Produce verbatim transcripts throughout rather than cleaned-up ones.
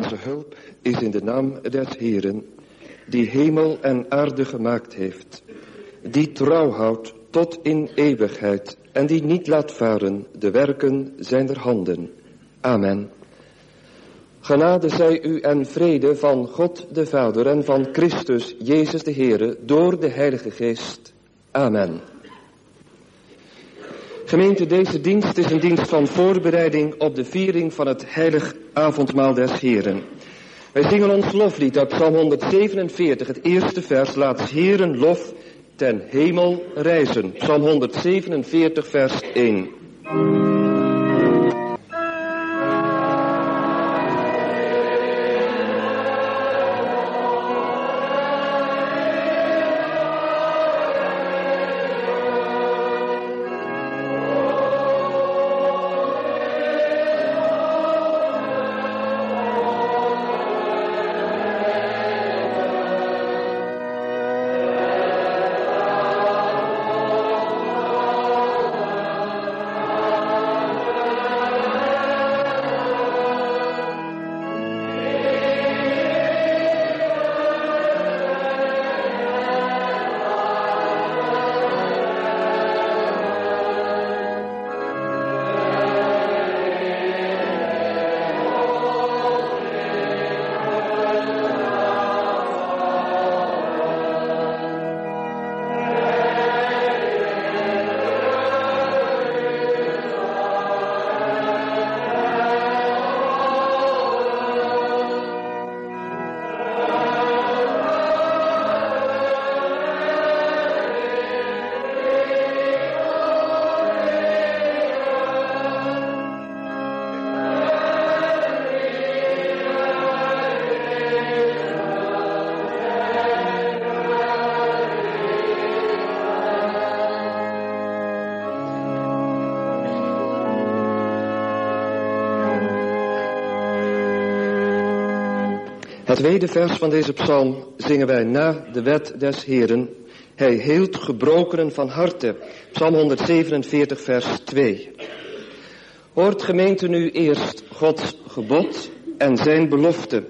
Onze hulp is in de naam des Heeren, die hemel en aarde gemaakt heeft, die trouw houdt tot in eeuwigheid en die niet laat varen de werken zijner handen. Amen. Genade zij u en vrede van God de Vader en van Christus Jezus de Heere door de Heilige Geest. Amen. Gemeente, deze dienst is een dienst van voorbereiding op de viering van het heilig avondmaal des Heeren. Wij zingen ons loflied uit Psalm honderdzevenenveertig, het eerste vers, laat Heeren lof ten hemel reizen. Psalm honderdzevenenveertig, vers één. Het tweede vers van deze psalm zingen wij na de wet des Heeren. Hij heelt gebrokenen van harte. Psalm honderdzevenenveertig, vers twee. Hoort gemeente nu eerst Gods gebod en zijn belofte.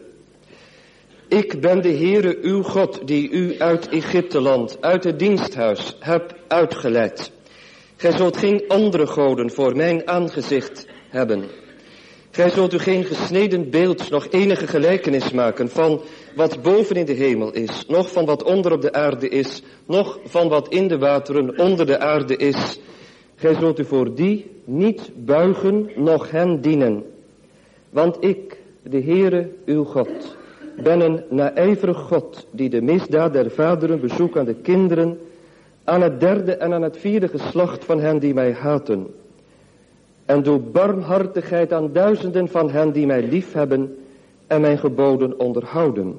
Ik ben de Heere uw God die u uit Egypteland, uit het diensthuis, heb uitgeleid. Gij zult geen andere goden voor mijn aangezicht hebben. Gij zult u geen gesneden beeld, nog enige gelijkenis maken van wat boven in de hemel is, noch van wat onder op de aarde is, noch van wat in de wateren onder de aarde is. Gij zult u voor die niet buigen, noch hen dienen. Want ik, de Heere uw God, ben een naijverig God, die de misdaad der vaderen bezoekt aan de kinderen, aan het derde en aan het vierde geslacht van hen die mij haten. En doe barmhartigheid aan duizenden van hen die mij liefhebben en mijn geboden onderhouden.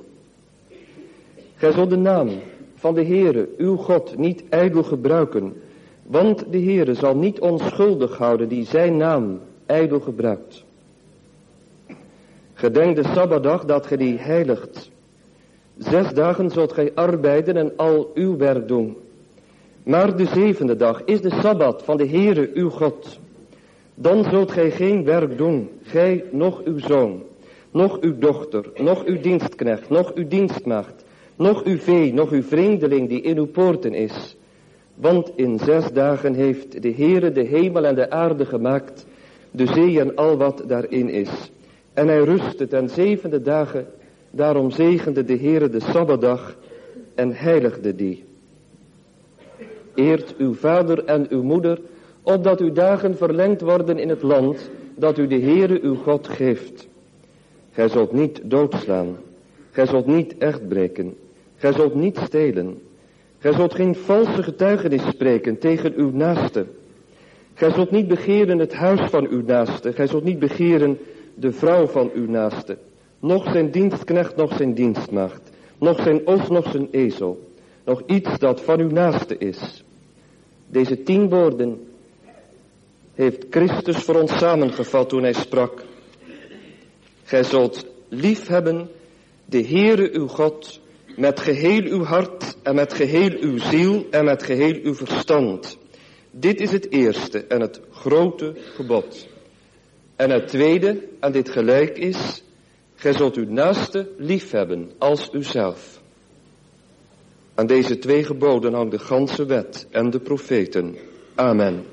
Gij zult de naam van de Heere, uw God, niet ijdel gebruiken, want de Heere zal niet onschuldig houden die zijn naam ijdel gebruikt. Gedenk de Sabbatdag dat gij die heiligt. Zes dagen zult gij arbeiden en al uw werk doen. Maar de zevende dag is de Sabbat van de Heere uw God. Dan zult gij geen werk doen, gij, noch uw zoon, noch uw dochter, noch uw dienstknecht, noch uw dienstmaagd, noch uw vee, noch uw vreemdeling die in uw poorten is. Want in zes dagen heeft de Heere de hemel en de aarde gemaakt, de zee en al wat daarin is. En hij rustte ten zevende dagen, daarom zegende de Heere de Sabbatdag en heiligde die. Eert uw vader en uw moeder, opdat uw dagen verlengd worden in het land dat u de Heere uw God geeft. Gij zult niet doodslaan, gij zult niet echtbreken, gij zult niet stelen, gij zult geen valse getuigenis spreken tegen uw naaste. Gij zult niet begeren het huis van uw naaste, gij zult niet begeren de vrouw van uw naaste, noch zijn dienstknecht, noch zijn dienstmaagd, noch zijn os, noch zijn ezel, nog iets dat van uw naaste is. Deze tien woorden heeft Christus voor ons samengevat toen hij sprak. Gij zult liefhebben de Heere uw God met geheel uw hart en met geheel uw ziel en met geheel uw verstand. Dit is het eerste en het grote gebod. En het tweede, en dit gelijk is, Gij zult uw naaste liefhebben als uzelf. Aan deze twee geboden hangt de ganse wet en de profeten. Amen.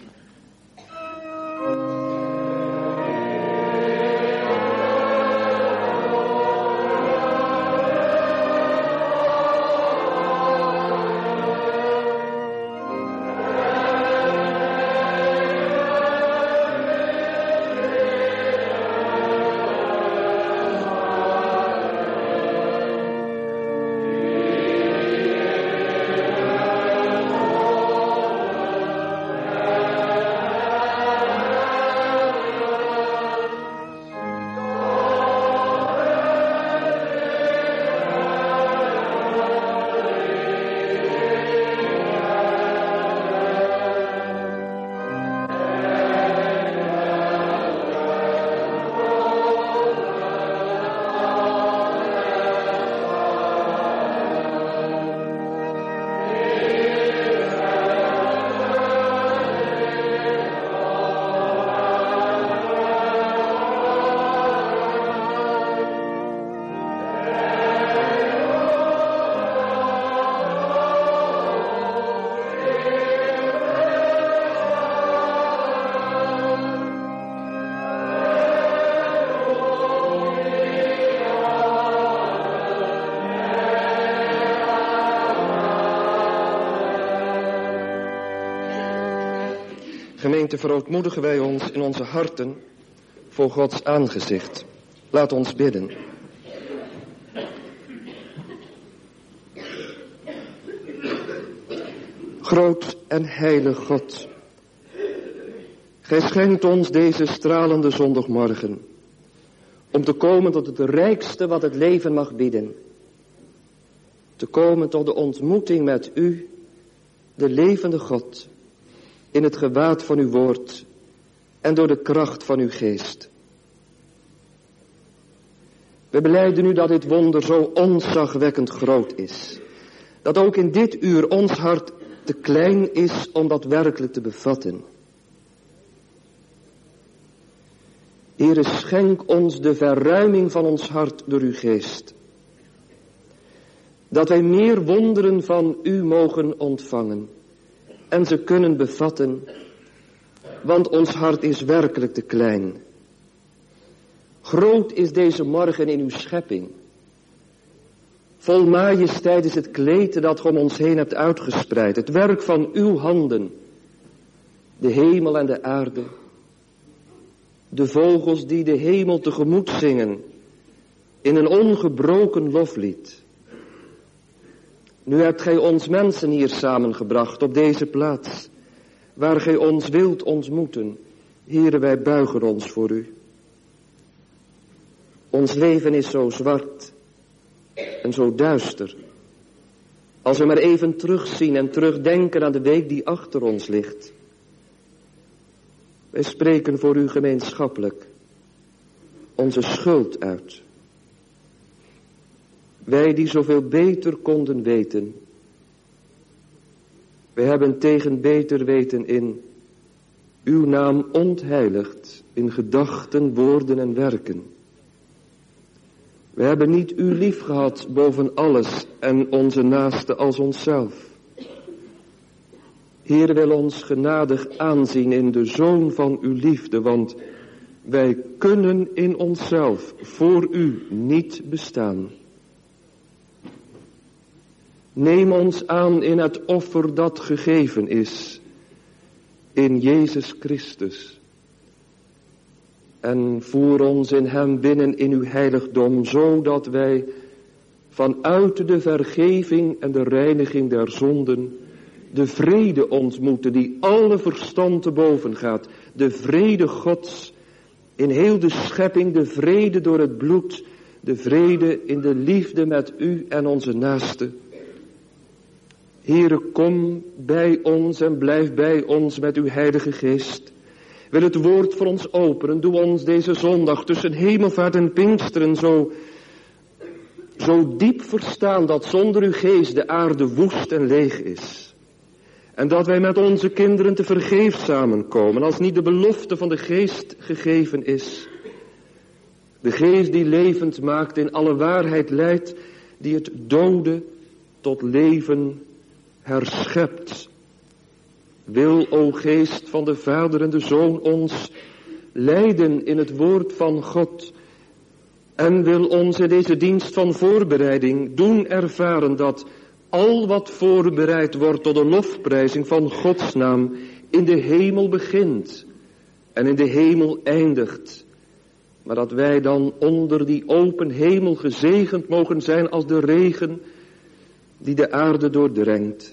Gemeente, verootmoedigen wij ons in onze harten voor Gods aangezicht. Laat ons bidden. Groot en heilig God, Gij schenkt ons deze stralende zondagmorgen om te komen tot het rijkste wat het leven mag bieden. Te komen tot de ontmoeting met U, de levende God, in het gewaad van uw woord en door de kracht van uw geest. We belijden u dat dit wonder zo ontzagwekkend groot is. Dat ook in dit uur ons hart te klein is om dat werkelijk te bevatten. Heere, schenk ons de verruiming van ons hart door uw geest. Dat wij meer wonderen van u mogen ontvangen en ze kunnen bevatten, want ons hart is werkelijk te klein. Groot is deze morgen in uw schepping. Vol majesteit is het kleed dat ge om ons heen hebt uitgespreid. Het werk van uw handen. De hemel en de aarde. De vogels die de hemel tegemoet zingen. In een ongebroken loflied. Nu hebt gij ons mensen hier samengebracht op deze plaats. Waar gij ons wilt ontmoeten. Heere, wij buigen ons voor u. Ons leven is zo zwart en zo duister. Als we maar even terugzien en terugdenken aan de week die achter ons ligt. Wij spreken voor u gemeenschappelijk onze schuld uit. Wij die zoveel beter konden weten. Wij hebben tegen beter weten in uw naam ontheiligd in gedachten, woorden en werken. We hebben niet u lief gehad boven alles en onze naaste als onszelf. Heer, wil ons genadig aanzien in de Zoon van uw liefde, want wij kunnen in onszelf voor u niet bestaan. Neem ons aan in het offer dat gegeven is, in Jezus Christus. En voer ons in hem binnen in uw heiligdom, zodat wij vanuit de vergeving en de reiniging der zonden de vrede ontmoeten die alle verstand te boven gaat. De vrede Gods in heel de schepping, de vrede door het bloed, de vrede in de liefde met u en onze naaste. Heere, kom bij ons en blijf bij ons met uw heilige geest. Wil het woord voor ons openen. Doe ons deze zondag tussen hemelvaart en Pinksteren zo, zo diep verstaan dat zonder uw geest de aarde woest en leeg is. En dat wij met onze kinderen te vergeefs samenkomen als niet de belofte van de geest gegeven is. De geest die levend maakt, in alle waarheid leidt, die het dode tot leven herschept. Wil, o geest van de Vader en de Zoon, ons leiden in het woord van God. En wil ons in deze dienst van voorbereiding doen ervaren dat al wat voorbereid wordt tot de lofprijzing van Gods naam in de hemel begint en in de hemel eindigt. Maar dat wij dan onder die open hemel gezegend mogen zijn als de regen die de aarde doordrenkt.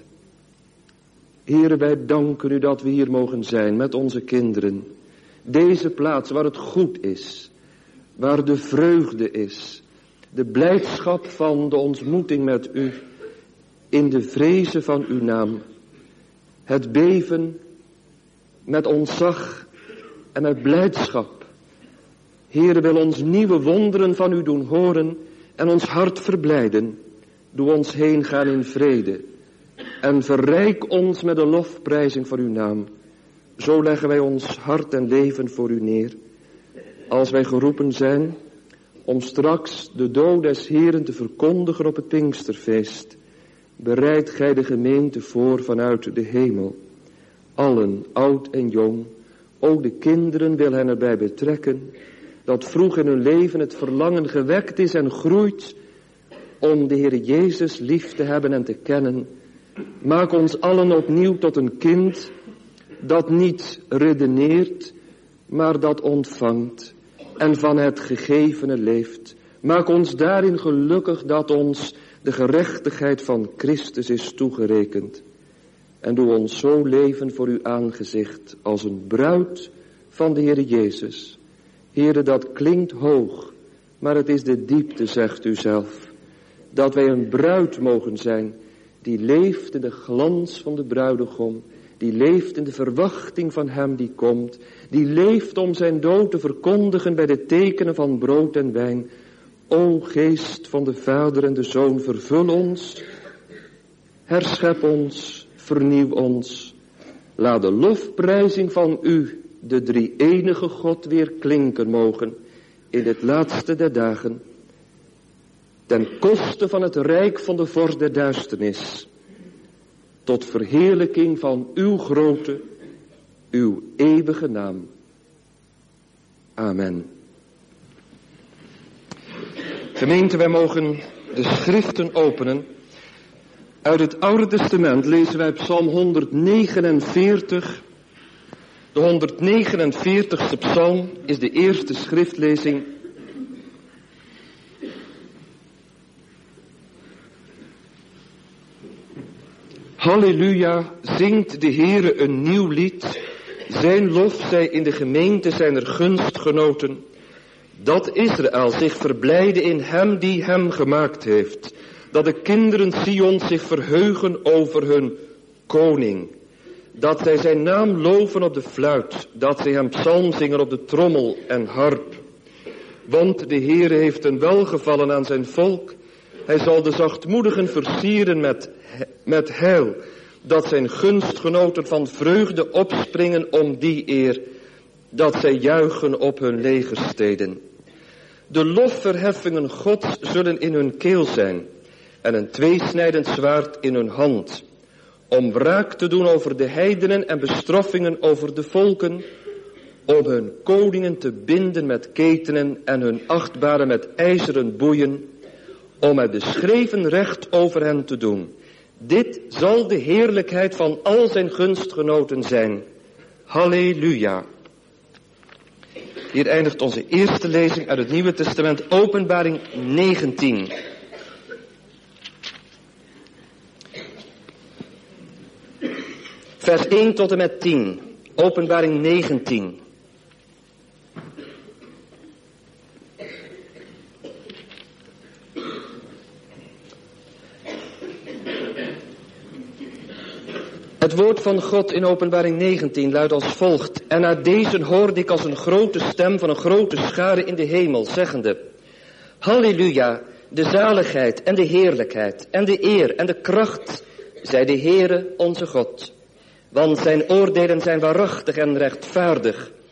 Heere, wij danken u dat we hier mogen zijn met onze kinderen. Deze plaats waar het goed is, waar de vreugde is, de blijdschap van de ontmoeting met u, in de vrezen van uw naam. Het beven met ontzag en met blijdschap. Heere, wil ons nieuwe wonderen van u doen horen en ons hart verblijden. Doe ons heen gaan in vrede en verrijk ons met de lofprijzing voor uw naam. Zo leggen wij ons hart en leven voor u neer. Als wij geroepen zijn om straks de dood des Heeren te verkondigen op het Pinksterfeest, bereid gij de gemeente voor vanuit de hemel. Allen, oud en jong, ook de kinderen wil hen erbij betrekken, dat vroeg in hun leven het verlangen gewekt is en groeit om de Heer Jezus lief te hebben en te kennen. Maak ons allen opnieuw tot een kind dat niet redeneert, maar dat ontvangt en van het gegevene leeft. Maak ons daarin gelukkig dat ons de gerechtigheid van Christus is toegerekend. En doe ons zo leven voor uw aangezicht als een bruid van de Heer Jezus. Heere, dat klinkt hoog, maar het is de diepte, zegt u zelf. Dat wij een bruid mogen zijn die leeft in de glans van de bruidegom. Die leeft in de verwachting van hem die komt. Die leeft om zijn dood te verkondigen bij de tekenen van brood en wijn. O geest van de Vader en de Zoon, vervul ons. Herschep ons, vernieuw ons. Laat de lofprijzing van u, de drie-enige God, weer klinken mogen in het laatste der dagen. Ten koste van het rijk van de vorst der duisternis. Tot verheerlijking van uw grote, uw eeuwige naam. Amen. Gemeente, wij mogen de schriften openen. Uit het Oude Testament lezen wij Psalm honderdnegenenveertig. De honderdnegenenveertigste psalm is de eerste schriftlezing. Halleluja, zingt de Heere een nieuw lied. Zijn lof zij in de gemeente zijner gunstgenoten. Dat Israël zich verblijde in hem die hem gemaakt heeft. Dat de kinderen Sion zich verheugen over hun koning. Dat zij zijn naam loven op de fluit. Dat zij hem psalm zingen op de trommel en harp. Want de Heere heeft een welgevallen aan zijn volk. Hij zal de zachtmoedigen versieren met, met heil. Dat zijn gunstgenoten van vreugde opspringen om die eer. Dat zij juichen op hun legersteden. De lofverheffingen Gods zullen in hun keel zijn. En een tweesnijdend zwaard in hun hand. Om wraak te doen over de heidenen en bestraffingen over de volken. Om hun koningen te binden met ketenen en hun achtbaren met ijzeren boeien. Om het beschreven recht over hen te doen. Dit zal de heerlijkheid van al zijn gunstgenoten zijn. Halleluja. Hier eindigt onze eerste lezing uit het Nieuwe Testament, Openbaring negentien. Vers één tot en met tien. Openbaring negentien. Het woord van God in Openbaring negentien luidt als volgt. En na deze hoorde ik als een grote stem van een grote schare in de hemel, zeggende: Halleluja, de zaligheid en de heerlijkheid en de eer en de kracht, zij de Heere onze God. Want zijn oordelen zijn waarachtig en rechtvaardig.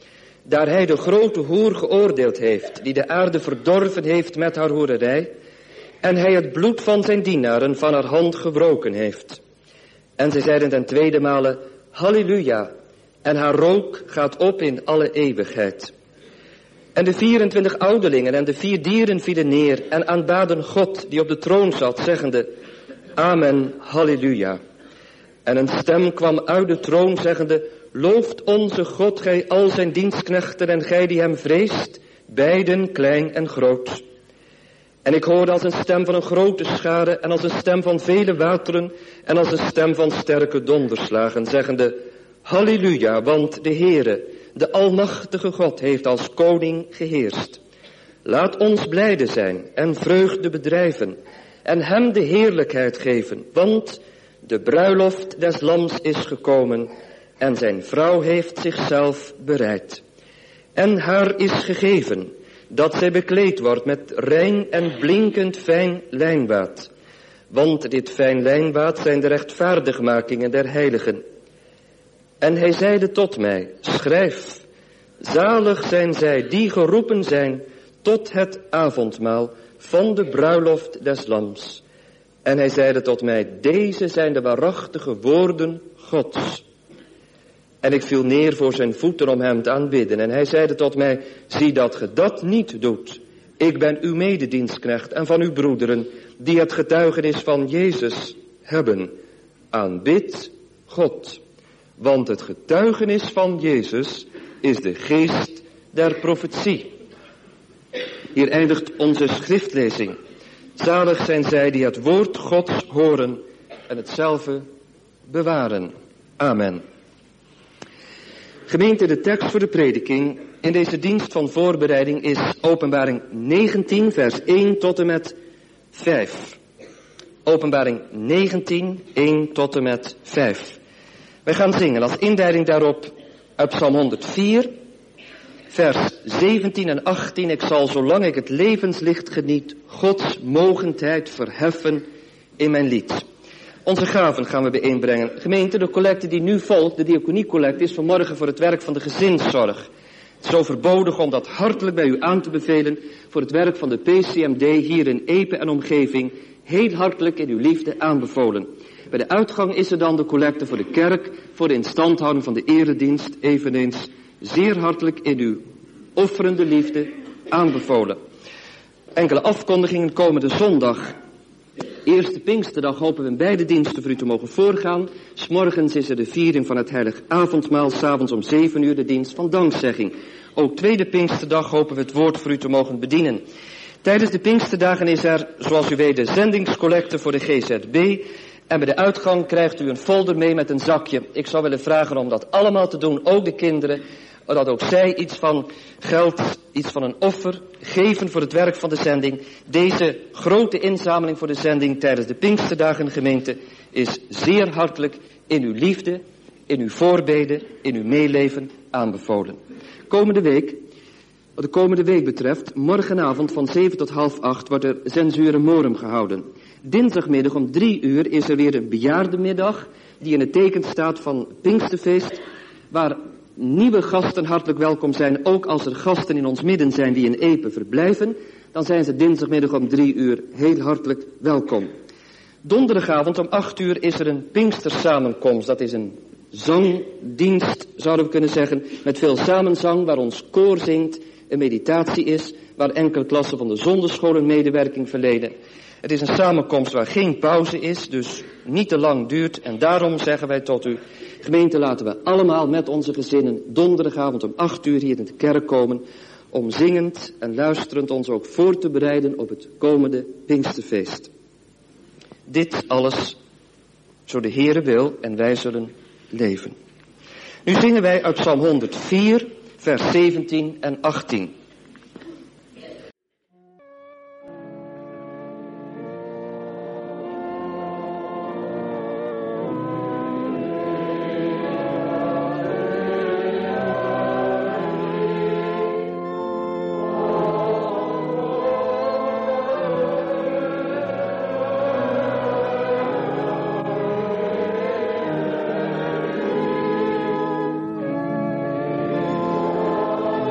daar hij de grote hoer geoordeeld heeft, die de aarde verdorven heeft met haar hoererij, en hij het bloed van zijn dienaren van haar hand gewroken heeft. En zij zeiden ten tweede male, halleluja, en haar rook gaat op in alle eeuwigheid. En de vierentwintig ouderlingen en de vier dieren vielen neer en aanbaden God die op de troon zat, zeggende, amen, halleluja. En een stem kwam uit de troon, zeggende, looft onze God, gij al zijn dienstknechten en gij die hem vreest, beiden klein en groot. En ik hoorde als een stem van een grote schare en als een stem van vele wateren en als een stem van sterke donderslagen, zeggende, halleluja, want de Heere, de almachtige God, heeft als koning geheerst. Laat ons blijde zijn en vreugde bedrijven en hem de heerlijkheid geven, want de bruiloft des lams is gekomen en zijn vrouw heeft zichzelf bereid. En haar is gegeven dat zij bekleed wordt met rein en blinkend fijn lijnwaad. Want dit fijn lijnwaad zijn de rechtvaardigmakingen der heiligen. En hij zeide tot mij, schrijf, zalig zijn zij die geroepen zijn tot het avondmaal van de bruiloft des lams. En hij zeide tot mij, deze zijn de waarachtige woorden Gods. En ik viel neer voor zijn voeten om hem te aanbidden. En hij zeide tot mij, zie dat ge dat niet doet. Ik ben uw mededienstknecht en van uw broederen, die het getuigenis van Jezus hebben. Aanbid God. Want het getuigenis van Jezus is de geest der profetie. Hier eindigt onze schriftlezing. Zalig zijn zij die het woord Gods horen en hetzelfde bewaren. Amen. Gemeente, de tekst voor de prediking in deze dienst van voorbereiding is Openbaring negentien, vers één tot en met vijf. Openbaring negentien, één tot en met vijf. Wij gaan zingen als inleiding daarop uit Psalm honderdvier, vers zeventien en achttien. Ik zal, zolang ik het levenslicht geniet, Gods mogendheid verheffen in mijn lied. Onze gaven gaan we bijeenbrengen. Gemeente, de collecte die nu volgt, de diaconiecollecte, is vanmorgen voor het werk van de gezinszorg. Het is overbodig om dat hartelijk bij u aan te bevelen voor het werk van de P C M D hier in Epe en omgeving. Heel hartelijk in uw liefde aanbevolen. Bij de uitgang is er dan de collecte voor de kerk, voor de instandhouding van de eredienst, eveneens zeer hartelijk in uw offerende liefde aanbevolen. Enkele afkondigingen komende zondag. Eerste Pinksterdag hopen we in beide diensten voor u te mogen voorgaan. 'S Morgens is er de viering van het heilig avondmaal, 's avonds om zeven uur de dienst van dankzegging. Ook tweede Pinksterdag hopen we het woord voor u te mogen bedienen. Tijdens de Pinksterdagen is er, zoals u weet, de zendingscollecte voor de G Z B. En bij de uitgang krijgt u een folder mee met een zakje. Ik zou willen vragen om dat allemaal te doen, ook de kinderen. Dat ook zij iets van geld, iets van een offer geven voor het werk van de zending. Deze grote inzameling voor de zending tijdens de Pinksterdagen, gemeente, is zeer hartelijk in uw liefde, in uw voorbeden, in uw meeleven aanbevolen. Komende week, wat de komende week betreft, morgenavond van zeven tot half acht wordt er Zensuur Morum gehouden. Dinsdagmiddag om drie uur is er weer een bejaardenmiddag die in het teken staat van Pinksterfeest, waar nieuwe gasten hartelijk welkom zijn. Ook als er gasten in ons midden zijn die in Epe verblijven, dan zijn ze dinsdagmiddag om drie uur heel hartelijk welkom. Donderdagavond om acht uur is er een Pinkstersamenkomst. Dat is een zangdienst, zouden we kunnen zeggen, met veel samenzang, waar ons koor zingt, een meditatie is, waar enkele klassen van de zonderscholen medewerking verlenen. Het is een samenkomst waar geen pauze is, dus niet te lang duurt. En daarom zeggen wij tot u, gemeente, laten we allemaal met onze gezinnen donderdagavond om acht uur hier in de kerk komen, om zingend en luisterend ons ook voor te bereiden op het komende Pinksterfeest. Dit alles, zo de Heere wil, en wij zullen leven. Nu zingen wij uit Psalm honderdvier, vers zeventien en achttien. Oh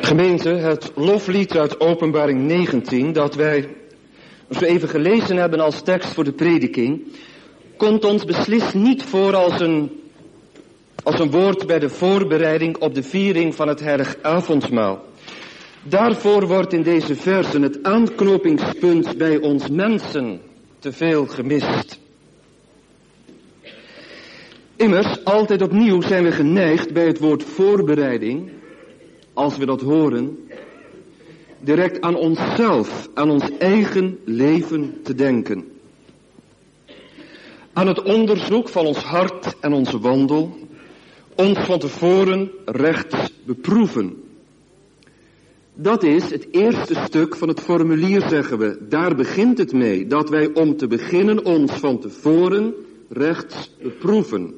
Gemeente, het loflied uit Openbaring negentien, dat wij zo even gelezen hebben als tekst voor de prediking, komt ons beslist niet voor als een, als een woord bij de voorbereiding op de viering van het heilig avondmaal. Daarvoor wordt in deze versen het aanknopingspunt bij ons mensen te veel gemist. Immers, altijd opnieuw zijn we geneigd bij het woord voorbereiding, als we dat horen, direct aan onszelf, aan ons eigen leven te denken. Aan het onderzoek van ons hart en onze wandel, ons van tevoren recht beproeven. Dat is het eerste stuk van het formulier, zeggen we. Daar begint het mee, dat wij om te beginnen ons van tevoren recht beproeven.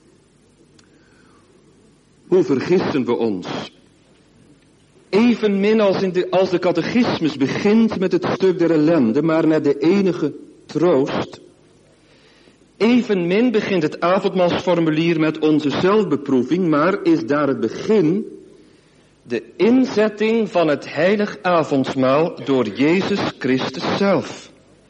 Hoe vergissen we ons? Evenmin als, in de, als de catechismus begint met het stuk der ellende, maar met de enige troost. Evenmin begint het avondmaalsformulier met onze zelfbeproeving, maar is daar het begin de inzetting van het heilig avondmaal door Jezus Christus zelf.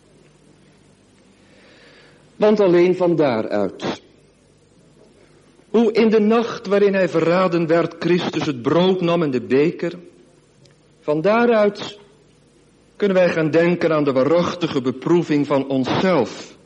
Want alleen van daaruit, hoe in de nacht waarin hij verraden werd, Christus het brood nam en de beker, van daaruit kunnen wij gaan denken aan de waarachtige beproeving van onszelf.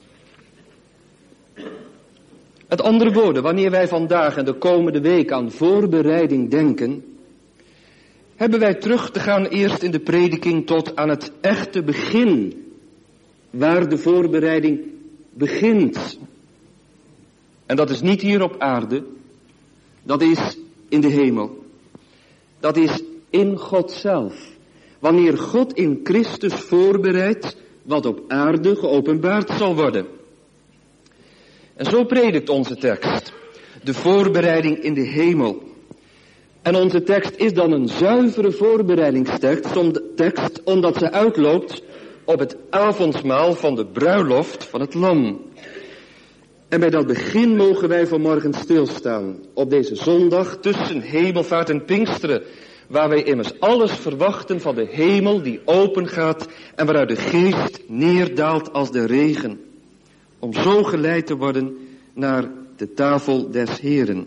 Met andere woorden, wanneer wij vandaag en de komende week aan voorbereiding denken, hebben wij terug te gaan eerst in de prediking tot aan het echte begin, waar de voorbereiding begint. En dat is niet hier op aarde, dat is in de hemel. Dat is in God zelf. Wanneer God in Christus voorbereidt wat op aarde geopenbaard zal worden. En zo predikt onze tekst. De voorbereiding in de hemel. En onze tekst is dan een zuivere voorbereidingstekst, omdat ze uitloopt op het avondmaal van de bruiloft van het lam. En bij dat begin mogen wij vanmorgen stilstaan, op deze zondag tussen hemelvaart en Pinksteren, waar wij immers alles verwachten van de hemel die open gaat en waaruit de geest neerdaalt als de regen, om zo geleid te worden naar de tafel des Heren.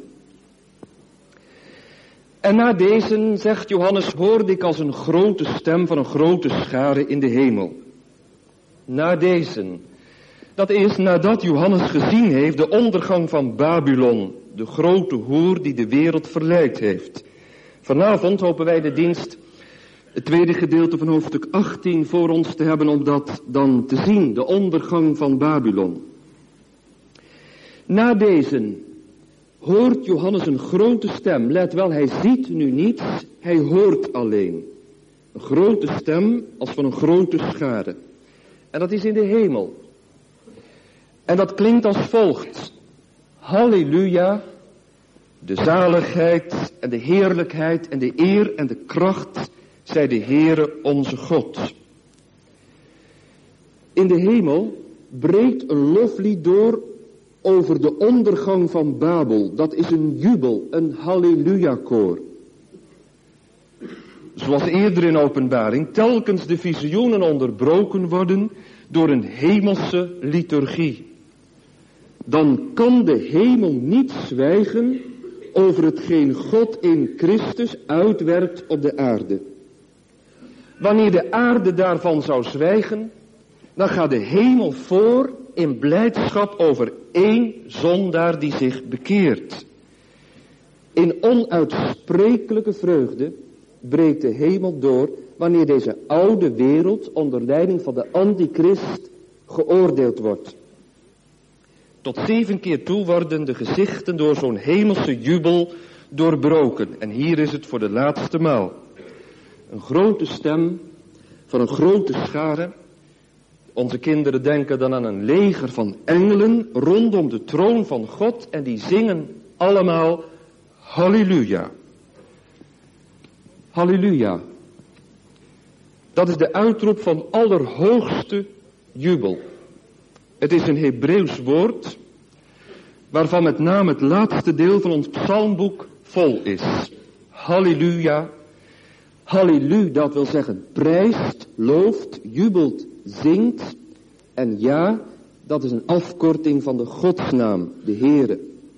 En na deze, zegt Johannes, hoorde ik als een grote stem van een grote schare in de hemel. Na deze, dat is nadat Johannes gezien heeft de ondergang van Babylon, de grote hoer die de wereld verleid heeft. Vanavond hopen wij de dienst, het tweede gedeelte van hoofdstuk achttien, voor ons te hebben om dat dan te zien, de ondergang van Babylon. Na deze hoort Johannes een grote stem. Let wel, hij ziet nu niets, hij hoort alleen. Een grote stem als van een grote schare. En dat is in de hemel. En dat klinkt als volgt. Halleluja, de zaligheid en de heerlijkheid en de eer en de kracht zij de Heere onze God. In de hemel breekt een loflied door over de ondergang van Babel. Dat is een jubel, een halleluja-koor. Zoals eerder in Openbaring, telkens de visioenen onderbroken worden door een hemelse liturgie. Dan kan de hemel niet zwijgen over hetgeen God in Christus uitwerkt op de aarde. Wanneer de aarde daarvan zou zwijgen, dan gaat de hemel voor in blijdschap over één zondaar die zich bekeert. In onuitsprekelijke vreugde breekt de hemel door wanneer deze oude wereld onder leiding van de antichrist geoordeeld wordt. Tot zeven keer toe worden de gezichten door zo'n hemelse jubel doorbroken. En hier is het voor de laatste maal. Een grote stem van een grote schare. Onze kinderen denken dan aan een leger van engelen rondom de troon van God. En die zingen allemaal halleluja. Halleluja. Dat is de uitroep van allerhoogste jubel. Het is een Hebreeuws woord, waarvan met name het laatste deel van ons psalmboek vol is. Halleluja, Halleluja, dat wil zeggen prijst, looft, jubelt, zingt. En ja, dat is een afkorting van de Godsnaam, de Heere.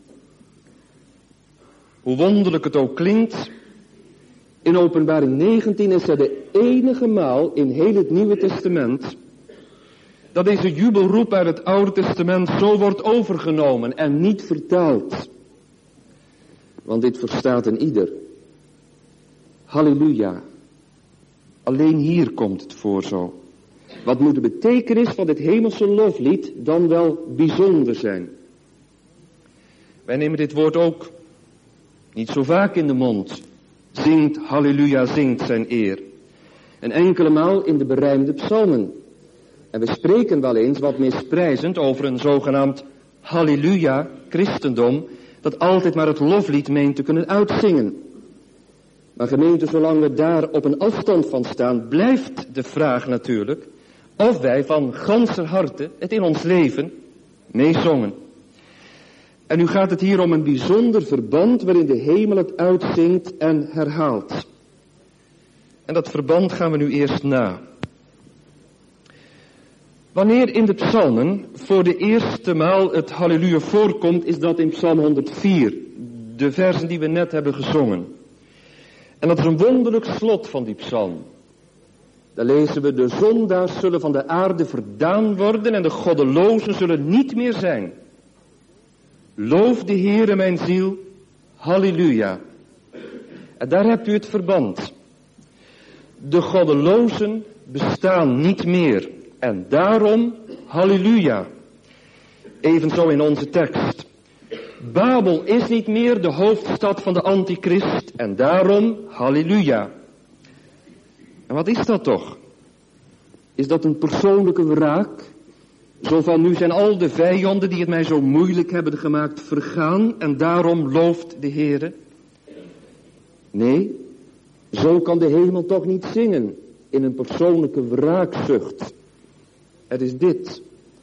Hoe wonderlijk het ook klinkt, in Openbaring negentien is er de enige maal in heel het Nieuwe Testament dat deze jubelroep uit het Oude Testament zo wordt overgenomen en niet vertaald. Want dit verstaat een ieder. Halleluja. Alleen hier komt het voor zo. Wat moet de betekenis van dit hemelse loflied dan wel bijzonder zijn? Wij nemen dit woord ook niet zo vaak in de mond. Zingt, halleluja, zingt zijn eer. En enkele maal in de berijmde psalmen. En we spreken wel eens wat misprijzend over een zogenaamd halleluja christendom, dat altijd maar het loflied meent te kunnen uitzingen. Maar gemeente, zolang we daar op een afstand van staan, blijft de vraag natuurlijk of wij van ganser harte het in ons leven meezongen. En nu gaat het hier om een bijzonder verband waarin de hemel het uitzingt en herhaalt. En dat verband gaan we nu eerst na. Wanneer in de psalmen voor de eerste maal het halleluja voorkomt, is dat in psalm honderdvier, de versen die we net hebben gezongen. En dat is een wonderlijk slot van die psalm. Daar lezen we: de zondaars zullen van de aarde verdaan worden en de goddelozen zullen niet meer zijn. Loof de Heere mijn ziel, halleluja. En daar hebt u het verband. De goddelozen bestaan niet meer. En daarom, halleluja. Evenzo in onze tekst. Babel is niet meer de hoofdstad van de antichrist. En daarom, halleluja. En wat is dat toch? Is dat een persoonlijke wraak? Zo van: nu zijn al de vijanden die het mij zo moeilijk hebben gemaakt vergaan en daarom looft de Heere? Nee, zo kan de hemel toch niet zingen in een persoonlijke wraakzucht. Het is dit.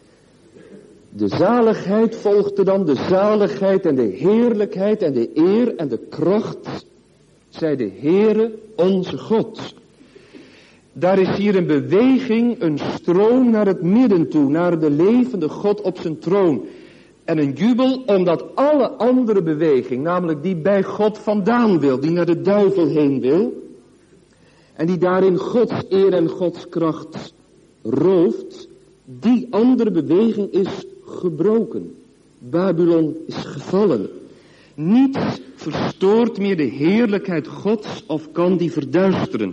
De zaligheid volgde dan, de zaligheid en de heerlijkheid en de eer en de kracht, zij de Heere onze God. Daar is hier een beweging, een stroom naar het midden toe, naar de levende God op zijn troon. En een jubel omdat alle andere beweging, namelijk die bij God vandaan wil, die naar de duivel heen wil, en die daarin Gods eer en Gods kracht rooft, die andere beweging is gebroken. Babylon is gevallen. Niets verstoort meer de heerlijkheid Gods of kan die verduisteren.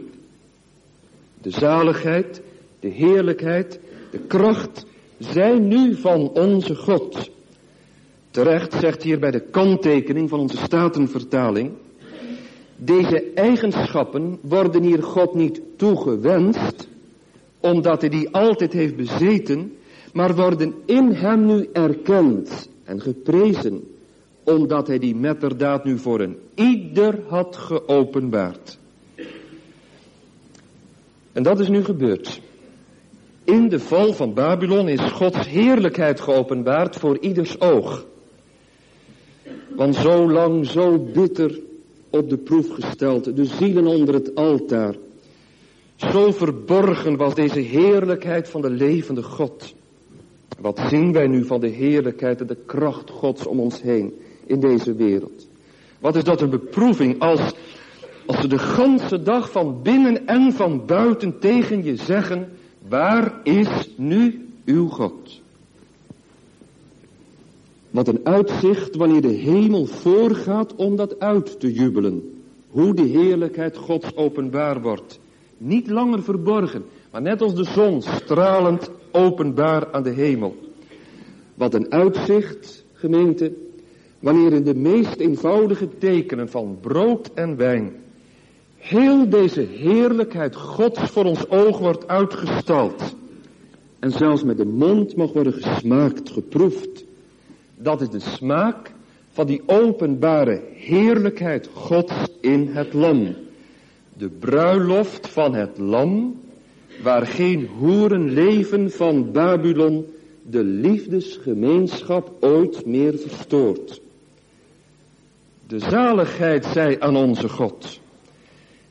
De zaligheid, de heerlijkheid, de kracht zijn nu van onze God. Terecht zegt hier bij de kanttekening van onze Statenvertaling: deze eigenschappen worden hier God niet toegewenst, omdat hij die altijd heeft bezeten, maar worden in hem nu erkend en geprezen, omdat hij die metterdaad nu voor een ieder had geopenbaard. En dat is nu gebeurd. In de val van Babylon is Gods heerlijkheid geopenbaard voor ieders oog. Want zo lang, zo bitter op de proef gesteld, de zielen onder het altaar. Zo verborgen was deze heerlijkheid van de levende God. Wat zien wij nu van de heerlijkheid en de kracht Gods om ons heen in deze wereld? Wat is dat een beproeving als, als ze de ganse dag van binnen en van buiten tegen je zeggen: waar is nu uw God? Wat een uitzicht wanneer de hemel voorgaat om dat uit te jubelen. Hoe de heerlijkheid Gods openbaar wordt. Niet langer verborgen, maar net als de zon stralend openbaar aan de hemel. Wat een uitzicht, gemeente, wanneer in de meest eenvoudige tekenen van brood en wijn heel deze heerlijkheid Gods voor ons oog wordt uitgestald. En zelfs met de mond mag worden gesmaakt, geproefd. Dat is de smaak van die openbare heerlijkheid Gods in het lam. De bruiloft van het lam, waar geen hoeren leven van Babylon de liefdesgemeenschap ooit meer verstoort. De zaligheid zij aan onze God,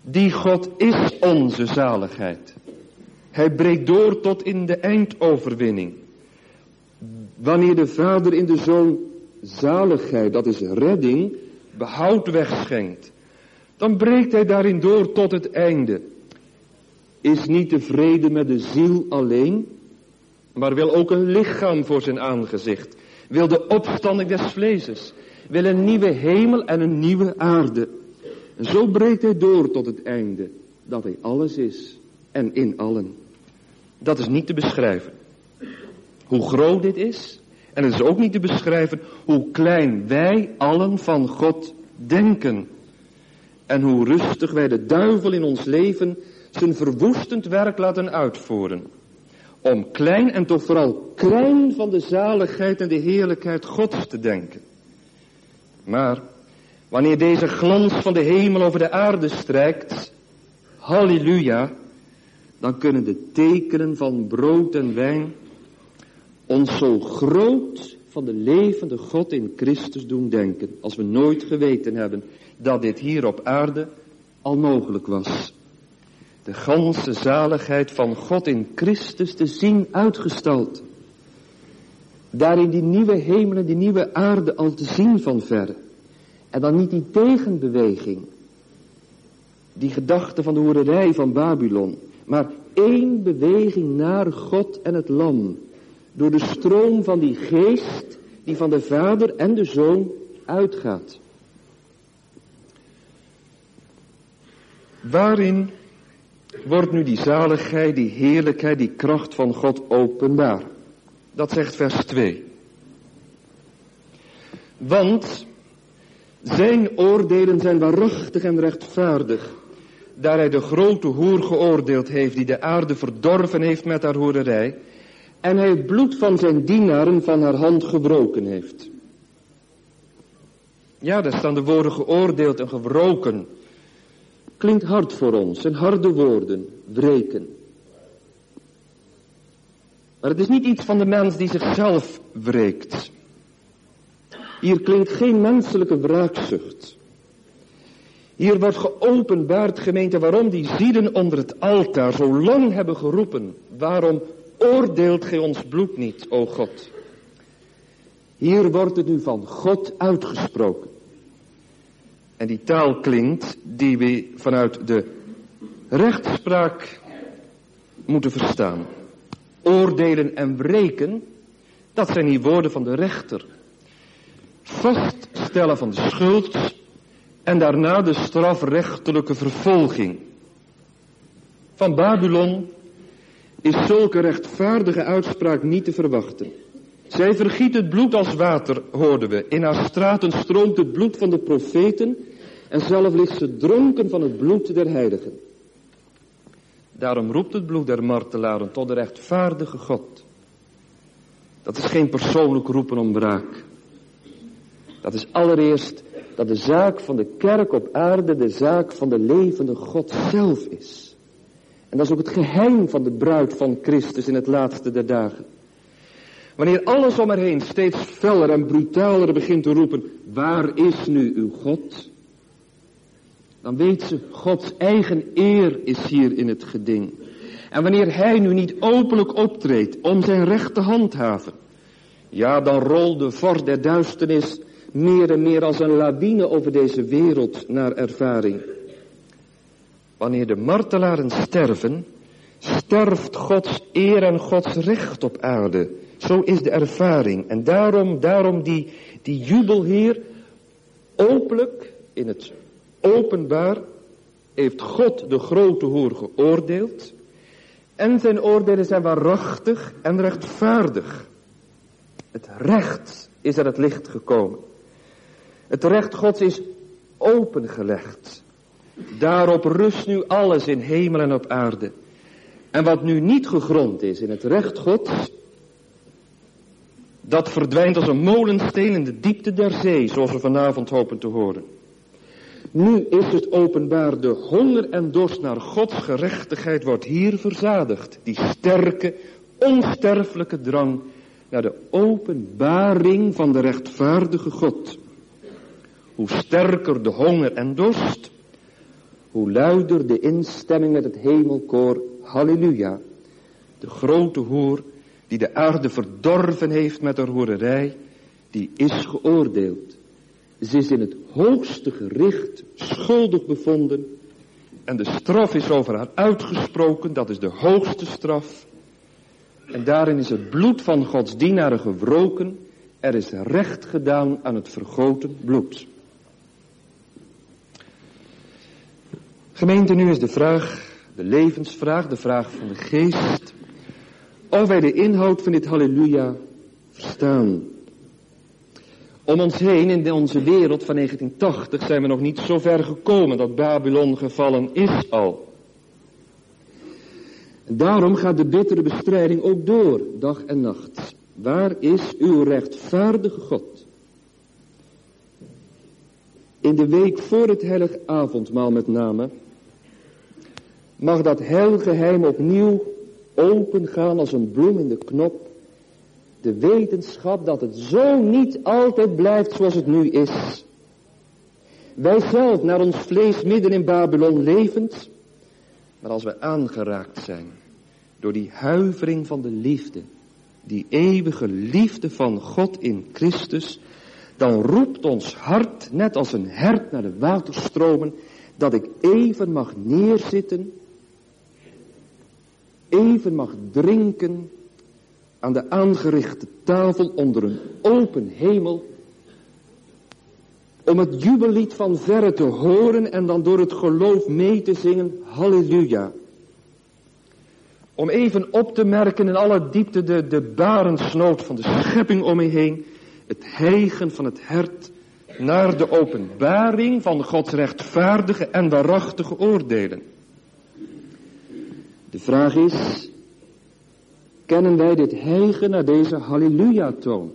Die God is onze zaligheid. Hij breekt door tot in de eindoverwinning. Wanneer de Vader in de Zoon zaligheid, dat is redding, behoud wegschenkt, dan breekt hij daarin door tot het einde. Is niet tevreden met de ziel alleen, maar wil ook een lichaam voor zijn aangezicht. Wil de opstanding des vleeses. Wil een nieuwe hemel en een nieuwe aarde. En zo breekt hij door tot het einde, dat hij alles is en in allen. Dat is niet te beschrijven. Hoe groot dit is, en het is ook niet te beschrijven hoe klein wij allen van God denken. En hoe rustig wij de duivel in ons leven zijn verwoestend werk laten uitvoeren. Om klein en toch vooral klein van de zaligheid en de heerlijkheid Gods te denken. Maar wanneer deze glans van de hemel over de aarde strijkt, halleluja, dan kunnen de tekenen van brood en wijn ons zo groot van de levende God in Christus doen denken, als we nooit geweten hebben dat dit hier op aarde al mogelijk was. De ganse zaligheid van God in Christus te zien uitgestald. Daarin die nieuwe hemel en die nieuwe aarde al te zien van verre. En dan niet die tegenbeweging. Die gedachte van de hoererij van Babylon. Maar één beweging naar God en het Lam. Door de stroom van die geest die van de Vader en de Zoon uitgaat. Waarin wordt nu die zaligheid, die heerlijkheid, die kracht van God openbaar? Dat zegt vers twee. Want zijn oordelen zijn waarachtig en rechtvaardig, daar hij de grote hoer geoordeeld heeft, die de aarde verdorven heeft met haar hoererij, en hij het bloed van zijn dienaren van haar hand gebroken heeft. Ja, daar staan de woorden geoordeeld en gebroken. Klinkt hard voor ons, en harde woorden, wreken. Maar het is niet iets van de mens die zichzelf wreekt. Hier klinkt geen menselijke wraakzucht. Hier wordt geopenbaard, gemeente, waarom die zielen onder het altaar zo lang hebben geroepen. Waarom oordeelt gij ons bloed niet, o God? Hier wordt het nu van God uitgesproken. En die taal klinkt die we vanuit de rechtspraak moeten verstaan. Oordelen en wreken, dat zijn die woorden van de rechter. Vaststellen van de schuld en daarna de strafrechtelijke vervolging. Van Babylon is zulke rechtvaardige uitspraak niet te verwachten. Zij vergiet het bloed als water, hoorden we. In haar straten stroomt het bloed van de profeten en zelf ligt ze dronken van het bloed der heiligen. Daarom roept het bloed der martelaren tot de rechtvaardige God. Dat is geen persoonlijk roepen om wraak. Dat is allereerst dat de zaak van de kerk op aarde de zaak van de levende God zelf is. En dat is ook het geheim van de bruid van Christus in het laatste der dagen. Wanneer alles om haar heen steeds feller en brutaler begint te roepen, waar is nu uw God? Dan weet ze, Gods eigen eer is hier in het geding. En wanneer hij nu niet openlijk optreedt om zijn recht te handhaven, ja, dan rolt de vorst der duisternis meer en meer als een lawine over deze wereld naar ervaring. Wanneer de martelaren sterven, sterft Gods eer en Gods recht op aarde. Zo is de ervaring. En daarom, daarom die, die jubel hier, openlijk, in het openbaar, heeft God de grote hoer geoordeeld. En zijn oordelen zijn waarachtig en rechtvaardig. Het recht is aan het licht gekomen. Het recht Gods is opengelegd. Daarop rust nu alles in hemel en op aarde. En wat nu niet gegrond is in het recht Gods, dat verdwijnt als een molensteen in de diepte der zee, zoals we vanavond hopen te horen. Nu is het openbaar, de honger en dorst naar Gods gerechtigheid wordt hier verzadigd. Die sterke, onsterfelijke drang naar de openbaring van de rechtvaardige God. Hoe sterker de honger en dorst, hoe luider de instemming met het hemelkoor, halleluja. De grote hoer die de aarde verdorven heeft met haar hoererij, die is geoordeeld. Ze is in het hoogste gericht schuldig bevonden en de straf is over haar uitgesproken, dat is de hoogste straf. En daarin is het bloed van Gods dienaren gewroken, er is recht gedaan aan het vergoten bloed. Gemeente, nu is de vraag, de levensvraag, de vraag van de geest, of wij de inhoud van dit halleluja verstaan. Om ons heen in onze wereld van negentien tachtig zijn we nog niet zo ver gekomen dat Babylon gevallen is al. Daarom gaat de bittere bestrijding ook door, dag en nacht. Waar is uw rechtvaardige God? In de week voor het heilige avondmaal met name, mag dat heilgeheim opnieuw opengaan als een bloem in de knop. De wetenschap dat het zo niet altijd blijft zoals het nu is. Wij zelf naar ons vlees midden in Babylon levend, maar als we aangeraakt zijn door die huivering van de liefde, die eeuwige liefde van God in Christus, dan roept ons hart net als een hert naar de waterstromen, dat ik even mag neerzitten, even mag drinken aan de aangerichte tafel onder een open hemel, om het jubellied van verre te horen en dan door het geloof mee te zingen, halleluja. Om even op te merken in alle diepte de, de barensnood van de schepping om me heen, het hijgen van het hert naar de openbaring van Gods rechtvaardige en waarachtige oordelen. De vraag is, kennen wij dit hijgen naar deze halleluja-toon?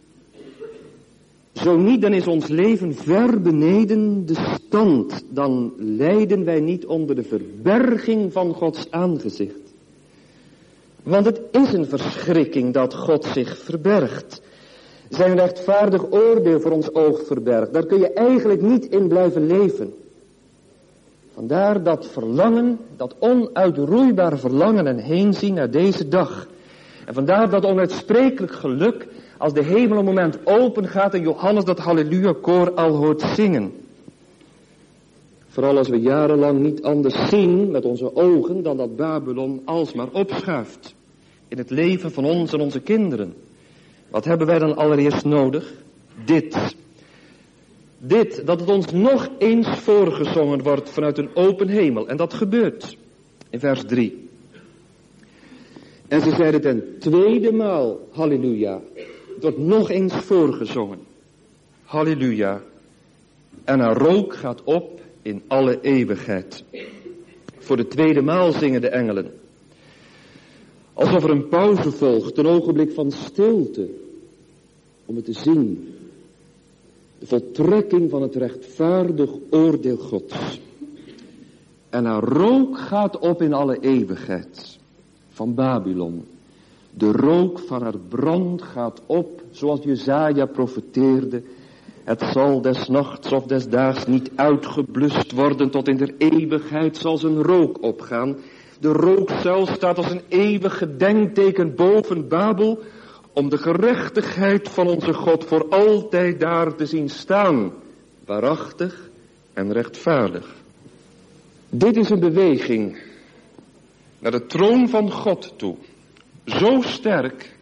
Zo niet, dan is ons leven ver beneden de stand. Dan lijden wij niet onder de verberging van Gods aangezicht. Want het is een verschrikking dat God zich verbergt. Zijn rechtvaardig oordeel voor ons oog verbergt. Daar kun je eigenlijk niet in blijven leven. Vandaar dat verlangen, dat onuitroeibaar verlangen en heenzien naar deze dag. En vandaar dat onuitsprekelijk geluk als de hemel een moment open gaat en Johannes dat halleluja-koor al hoort zingen. Vooral als we jarenlang niet anders zien met onze ogen dan dat Babylon alsmaar opschuift in het leven van ons en onze kinderen. Wat hebben wij dan allereerst nodig? Dit. Dit, dat het ons nog eens voorgezongen wordt vanuit een open hemel. En dat gebeurt in vers drie. En ze zeiden ten tweede maal, halleluja. Het wordt nog eens voorgezongen. Halleluja. En haar rook gaat op in alle eeuwigheid. Voor de tweede maal zingen de engelen. Alsof er een pauze volgt, een ogenblik van stilte. Om het te zien. De voltrekking van het rechtvaardig oordeel Gods. En haar rook gaat op in alle eeuwigheid. Van Babylon. De rook van haar brand gaat op, zoals Jesaja profeteerde. Het zal des nachts of des daags niet uitgeblust worden, tot in der eeuwigheid zal zijn rook opgaan. De rook zelf staat als een eeuwig gedenkteken boven Babel, om de gerechtigheid van onze God voor altijd daar te zien staan. Waarachtig en rechtvaardig. Dit is een beweging naar de troon van God toe. Zo sterk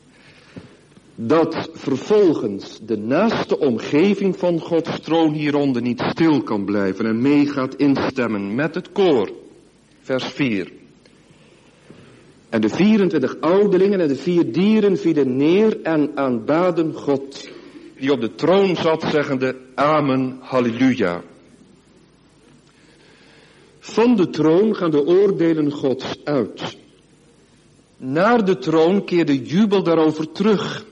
dat vervolgens de naaste omgeving van Gods troon hieronder niet stil kan blijven en mee gaat instemmen met het koor. Vers vier. En de vierentwintig ouderlingen en de vier dieren vielen neer en aanbaden God, die op de troon zat, zeggende Amen, Halleluja. Van de troon gaan de oordelen Gods uit. Naar de troon keert de jubel daarover terug.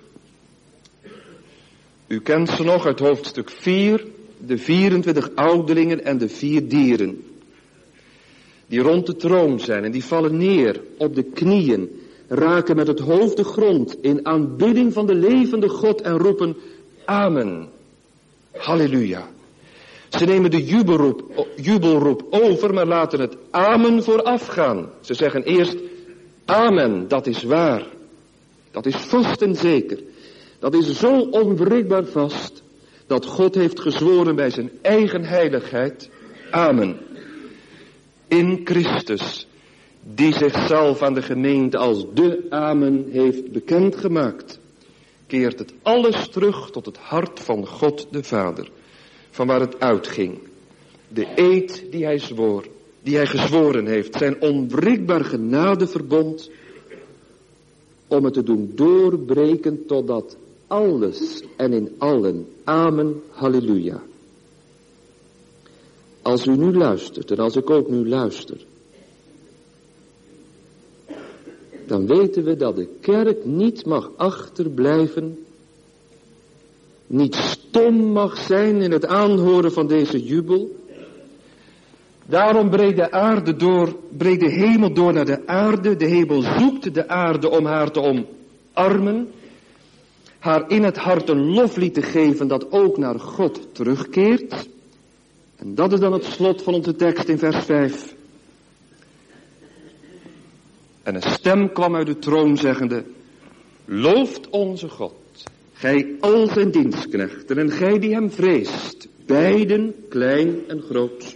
U kent ze nog uit hoofdstuk vier, de vierentwintig ouderlingen en de vier dieren. Die rond de troon zijn en die vallen neer op de knieën, raken met het hoofd de grond in aanbidding van de levende God en roepen Amen, Halleluja. Ze nemen de jubelroep, jubelroep over, maar laten het amen vooraf gaan. Ze zeggen eerst amen, dat is waar. Dat is vast en zeker. Dat is zo onwrikbaar vast, dat God heeft gezworen bij zijn eigen heiligheid. Amen. In Christus, die zichzelf aan de gemeente als de Amen heeft bekendgemaakt, keert het alles terug tot het hart van God de Vader, van waar het uitging. De eed die hij zwoor, die hij gezworen heeft, zijn onwrikbaar genadeverbond, om het te doen doorbreken totdat alles en in allen, amen, halleluja. Als u nu luistert, en als ik ook nu luister, dan weten we dat de kerk niet mag achterblijven, niet stom mag zijn in het aanhoren van deze jubel. Daarom breekt de aarde door, breekt de hemel door naar de aarde. De hemel zoekt de aarde om haar te omarmen. Haar in het hart een loflied te geven dat ook naar God terugkeert. En dat is dan het slot van onze tekst in vers vijf. En een stem kwam uit de troon zeggende, looft onze God, gij al zijn dienstknechten en gij die hem vreest, beiden klein en groot.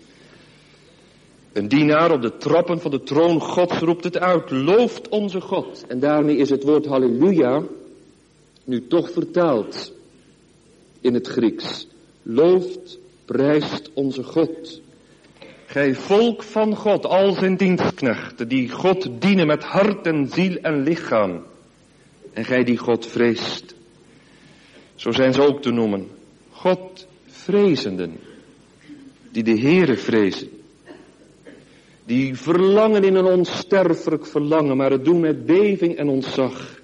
Een dienaar op de trappen van de troon Gods roept het uit, looft onze God. En daarmee is het woord halleluja nu toch vertaald in het Grieks. Looft, prijst onze God. Gij volk van God, al zijn dienstknechten, die God dienen met hart en ziel en lichaam. En gij die God vreest. Zo zijn ze ook te noemen. God vrezenden. Die de Heere vrezen. Die verlangen in een onsterfelijk verlangen, maar het doen met beving en ontzag.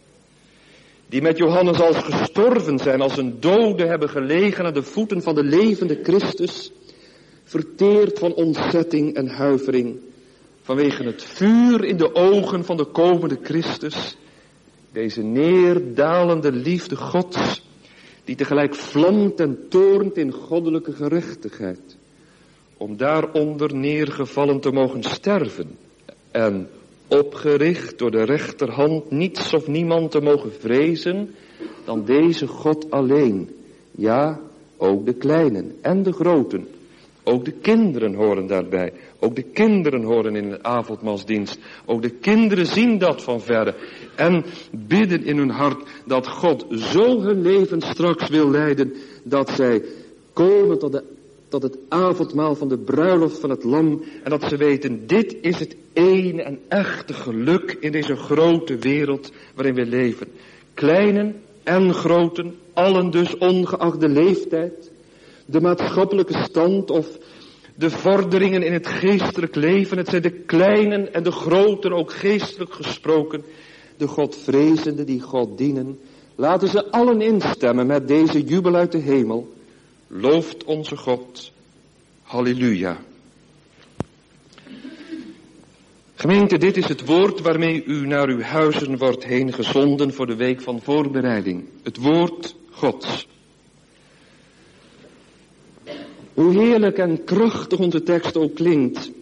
Die met Johannes als gestorven zijn, als een dode hebben gelegen aan de voeten van de levende Christus. Verteerd van ontzetting en huivering, vanwege het vuur in de ogen van de komende Christus. Deze neerdalende liefde Gods, die tegelijk vlamt en toornt in goddelijke gerechtigheid. Om daaronder neergevallen te mogen sterven. En opgericht door de rechterhand niets of niemand te mogen vrezen dan deze God alleen. Ja, ook de kleinen en de groten. Ook de kinderen horen daarbij. Ook de kinderen horen in de avondmaalsdienst. Ook de kinderen zien dat van verre. En bidden in hun hart dat God zo hun leven straks wil leiden, dat zij komen tot, de, tot het avondmaal van de bruiloft van het lam. En dat ze weten, dit is het ene en echte geluk in deze grote wereld waarin we leven. Kleinen en groten, allen dus ongeacht de leeftijd, de maatschappelijke stand of de vorderingen in het geestelijk leven. Het zijn de kleinen en de groten, ook geestelijk gesproken, de Godvrezenden die God dienen. Laten ze allen instemmen met deze jubel uit de hemel. Looft onze God. Halleluja. Gemeente, dit is het woord waarmee u naar uw huizen wordt heen gezonden voor de week van voorbereiding. Het woord Gods. Hoe heerlijk en krachtig onze tekst ook klinkt.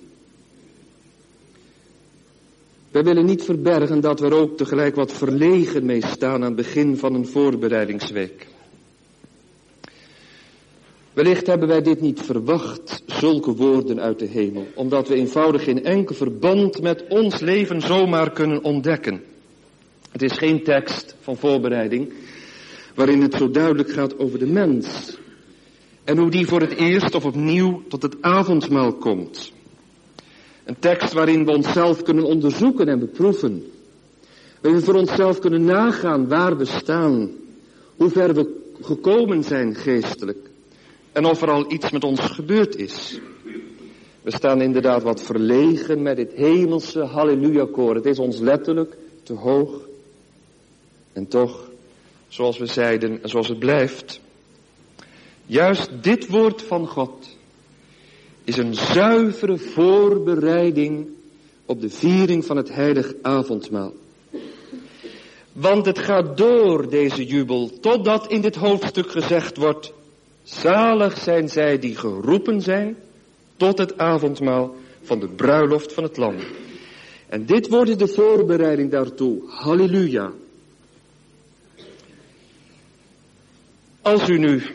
Wij willen niet verbergen dat we er ook tegelijk wat verlegen mee staan aan het begin van een voorbereidingsweek. Wellicht hebben wij dit niet verwacht, zulke woorden uit de hemel, omdat we eenvoudig geen enkel verband met ons leven zomaar kunnen ontdekken. Het is geen tekst van voorbereiding waarin het zo duidelijk gaat over de mens. En hoe die voor het eerst of opnieuw tot het avondmaal komt. Een tekst waarin we onszelf kunnen onderzoeken en beproeven. Waarin we voor onszelf kunnen nagaan waar we staan. Hoe ver we gekomen zijn geestelijk. En of er al iets met ons gebeurd is. We staan inderdaad wat verlegen met dit hemelse halleluja-koor. Het is ons letterlijk te hoog. En toch, zoals we zeiden en zoals het blijft. Juist dit woord van God is een zuivere voorbereiding op de viering van het heilig avondmaal. Want het gaat door, deze jubel, totdat in dit hoofdstuk gezegd wordt, Zalig zijn zij die geroepen zijn tot het avondmaal van de bruiloft van het Lam. En dit wordt de voorbereiding daartoe. Halleluja. Als u nu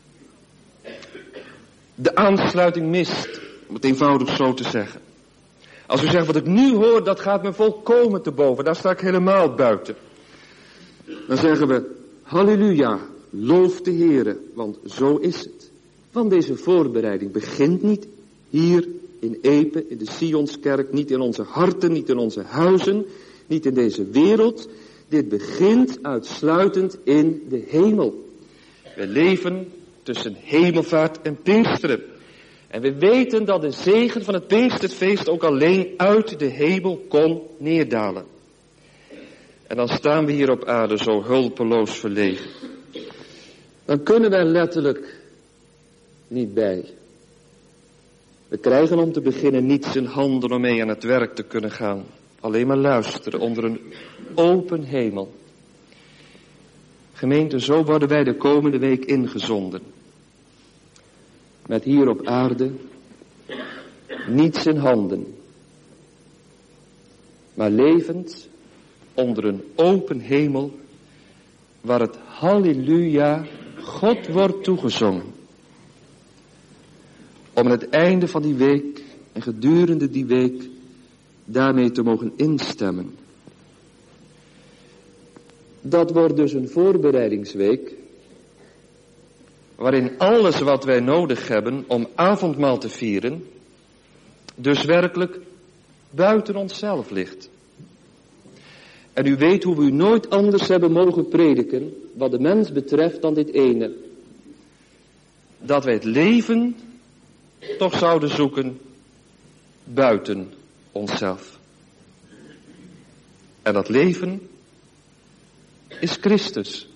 de aansluiting mist, om het eenvoudig zo te zeggen. Als u zegt, wat ik nu hoor, dat gaat me volkomen te boven. Daar sta ik helemaal buiten. Dan zeggen we, halleluja, loof de Heere, want zo is het. Want deze voorbereiding begint niet hier in Epe, in de Sionskerk, niet in onze harten, niet in onze huizen, niet in deze wereld. Dit begint uitsluitend in de hemel. We leven tussen hemelvaart en Pinksteren. En we weten dat de zegen van het Pinksterfeest ook alleen uit de hemel kon neerdalen. En dan staan we hier op aarde zo hulpeloos verlegen. Dan kunnen wij letterlijk niet bij. We krijgen om te beginnen niets in handen om mee aan het werk te kunnen gaan. Alleen maar luisteren onder een open hemel. Gemeente, zo worden wij de komende week ingezonden. Met hier op aarde niets in handen. Maar levend onder een open hemel waar het halleluja God wordt toegezongen. Om aan het einde van die week en gedurende die week daarmee te mogen instemmen. Dat wordt dus een voorbereidingsweek waarin alles wat wij nodig hebben om avondmaal te vieren, dus werkelijk buiten onszelf ligt. En u weet hoe we u nooit anders hebben mogen prediken, wat de mens betreft, dan dit ene. Dat wij het leven toch zouden zoeken buiten onszelf. En dat leven is Christus.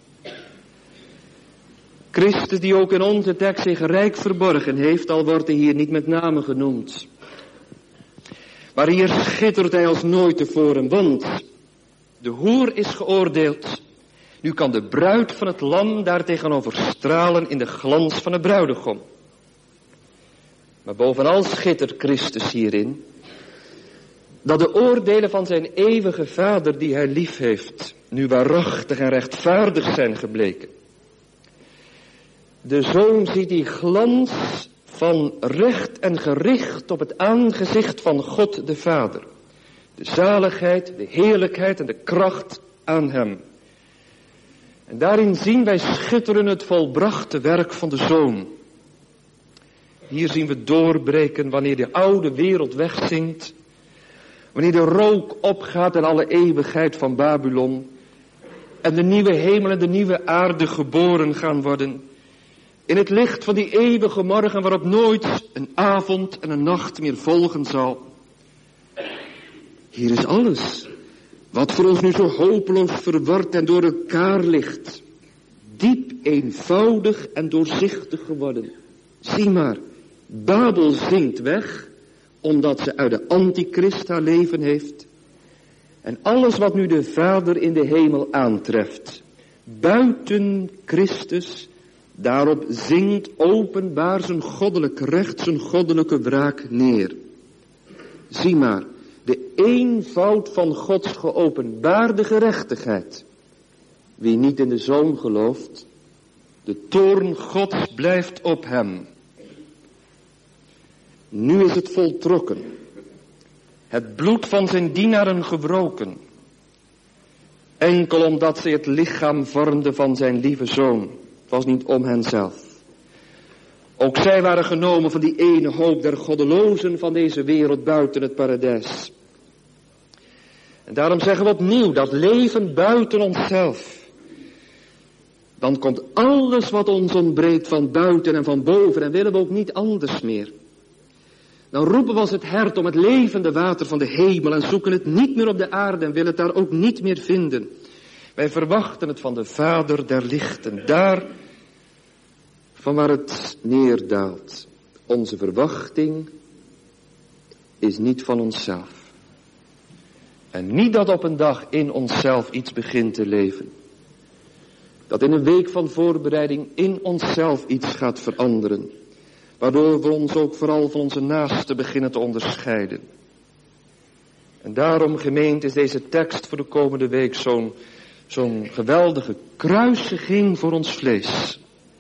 Christus die ook in onze tekst zich rijk verborgen heeft, al wordt hij hier niet met name genoemd. Maar hier schittert hij als nooit tevoren, want de hoer is geoordeeld. Nu kan de bruid van het lam daar tegenover stralen in de glans van de bruidegom. Maar bovenal schittert Christus hierin, dat de oordelen van zijn eeuwige Vader die hij lief heeft, nu waarachtig en rechtvaardig zijn gebleken. De Zoon ziet die glans van recht en gericht op het aangezicht van God de Vader. De zaligheid, de heerlijkheid en de kracht aan hem. En daarin zien wij schitteren het volbrachte werk van de Zoon. Hier zien we doorbreken wanneer de oude wereld wegzinkt. Wanneer de rook opgaat in alle eeuwigheid van Babylon. En de nieuwe hemel en de nieuwe aarde geboren gaan worden. In het licht van die eeuwige morgen waarop nooit een avond en een nacht meer volgen zal. Hier is alles. Wat voor ons nu zo hopeloos verward en door elkaar ligt. Diep eenvoudig en doorzichtig geworden. Zie maar, Babel zinkt weg, omdat ze uit de antichrist haar leven heeft. En alles wat nu de Vader in de hemel aantreft, buiten Christus, daarop zingt openbaar zijn goddelijk recht, zijn goddelijke wraak neer. Zie maar, de eenvoud van Gods geopenbaarde gerechtigheid. Wie niet in de Zoon gelooft, de toorn Gods blijft op hem. Nu is het voltrokken. Het bloed van zijn dienaren gewroken. Enkel omdat zij het lichaam vormden van zijn lieve Zoon. Het was niet om henzelf. Ook zij waren genomen van die ene hoop der goddelozen van deze wereld buiten het paradijs. En daarom zeggen we opnieuw dat leven buiten onszelf. Dan komt alles wat ons ontbreekt van buiten en van boven en willen we ook niet anders meer. Dan roepen we als het hert om het levende water van de hemel en zoeken het niet meer op de aarde en willen het daar ook niet meer vinden. Wij verwachten het van de Vader der lichten, daar van waar het neerdaalt. Onze verwachting is niet van onszelf. En niet dat op een dag in onszelf iets begint te leven. dat in een week van voorbereiding in onszelf iets gaat veranderen. Waardoor we ons ook vooral van onze naasten beginnen te onderscheiden. En daarom, gemeente, is deze tekst voor de komende week zo'n zo'n geweldige kruisiging voor ons vlees.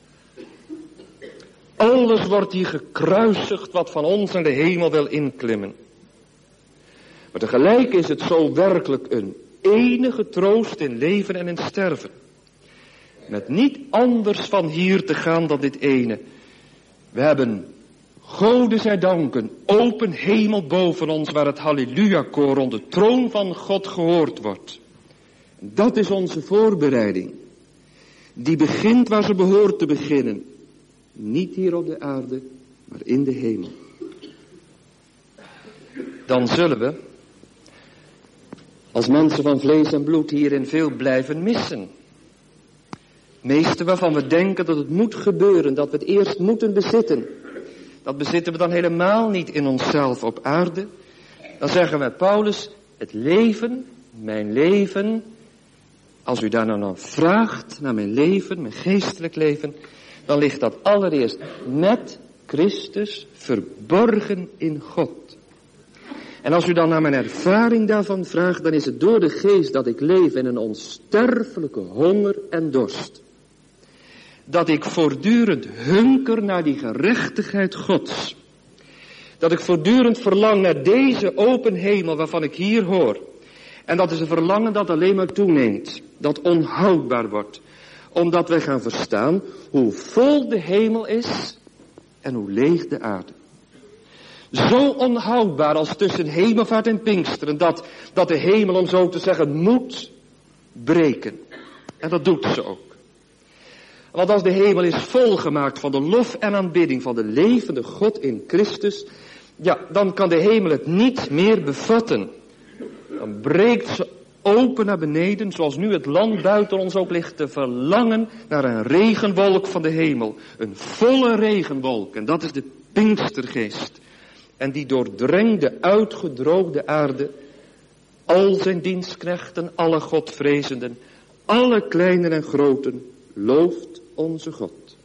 Alles wordt hier gekruisigd wat van ons naar de hemel wil inklimmen. Maar tegelijk is het zo werkelijk een enige troost in leven en in sterven. Met niet anders van hier te gaan dan dit ene. We hebben, Gode zij danken, open hemel boven ons waar het halleluja-koor rond de troon van God gehoord wordt. Dat is onze voorbereiding. Die begint waar ze behoort te beginnen. Niet hier op de aarde, maar in de hemel. Dan zullen we, als mensen van vlees en bloed, hierin veel blijven missen. Meeste waarvan we denken dat het moet gebeuren, dat we het eerst moeten bezitten. Dat bezitten we dan helemaal niet in onszelf op aarde. Dan zeggen we, Paulus, het leven, mijn leven, als u daar nou naar vraagt, naar mijn leven, mijn geestelijk leven, dan ligt dat allereerst met Christus verborgen in God. En als u dan naar mijn ervaring daarvan vraagt, dan is het door de geest dat ik leef in een onsterfelijke honger en dorst. Dat ik voortdurend hunker naar die gerechtigheid Gods. Dat ik voortdurend verlang naar deze open hemel waarvan ik hier hoor. En dat is een verlangen dat alleen maar toeneemt. Dat onhoudbaar wordt. Omdat wij gaan verstaan hoe vol de hemel is en hoe leeg de aarde. Zo onhoudbaar als tussen hemelvaart en Pinksteren. Dat, dat de hemel, om zo te zeggen, moet breken. En dat doet ze ook. Want als de hemel is volgemaakt van de lof en aanbidding van de levende God in Christus, ja, dan kan de hemel het niet meer bevatten. Dan breekt ze open naar beneden, zoals nu het land buiten ons ook ligt te verlangen naar een regenwolk van de hemel. Een volle regenwolk, en dat is de Pinkstergeest. En die doordrengt de uitgedroogde aarde, al zijn dienstknechten, alle Godvrezenden, alle kleinen en groten, looft onze God.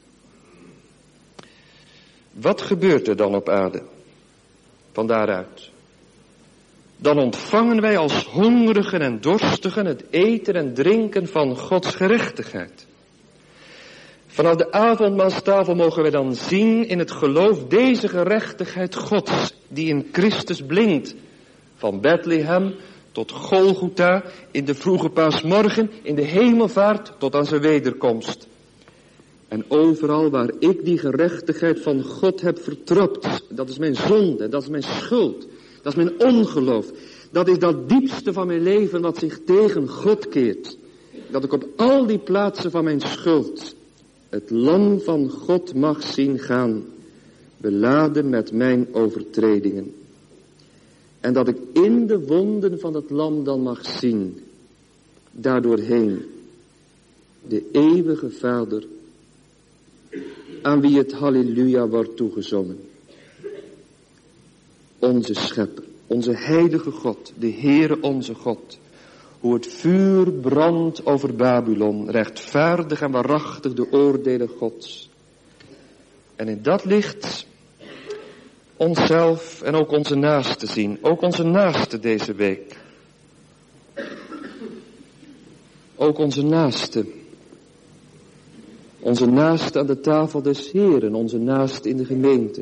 Wat gebeurt er dan op aarde? Van daaruit. Dan ontvangen wij als hongerigen en dorstigen het eten en drinken van Gods gerechtigheid. Vanaf de avondmaalstafel mogen wij dan zien in het geloof deze gerechtigheid Gods, die in Christus blinkt. Van Bethlehem tot Golgotha, in de vroege paasmorgen, in de hemelvaart tot aan zijn wederkomst. En overal waar ik die gerechtigheid van God heb vertrapt, dat is mijn zonde, dat is mijn schuld, dat is mijn ongeloof. Dat is dat diepste van mijn leven wat zich tegen God keert. Dat ik op al die plaatsen van mijn schuld het lam van God mag zien gaan, beladen met mijn overtredingen. En dat ik in de wonden van het lam dan mag zien, daardoorheen, de eeuwige Vader, aan wie het halleluja wordt toegezongen. Onze schepper, onze heilige God, de Heere onze God. Hoe het vuur brandt over Babylon, rechtvaardig en waarachtig de oordelen Gods. En in dat licht onszelf en ook onze naasten zien. Ook onze naasten deze week. Ook onze naasten. Onze naasten aan de tafel des Heeren, onze naasten in de gemeente.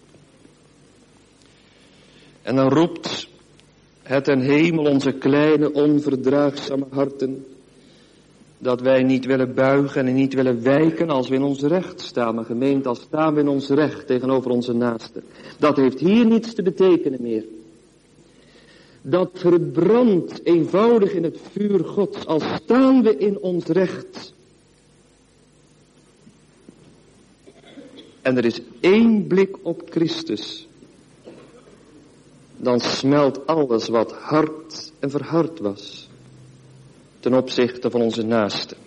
En dan roept het ten hemel onze kleine onverdraagzame harten, dat wij niet willen buigen en niet willen wijken als we in ons recht staan. Maar gemeente, als staan we in ons recht tegenover onze naasten. Dat heeft hier niets te betekenen meer. Dat verbrandt eenvoudig in het vuur Gods, als staan we in ons recht. En er is één blik op Christus. Dan smelt alles wat hard en verhard was ten opzichte van onze naasten.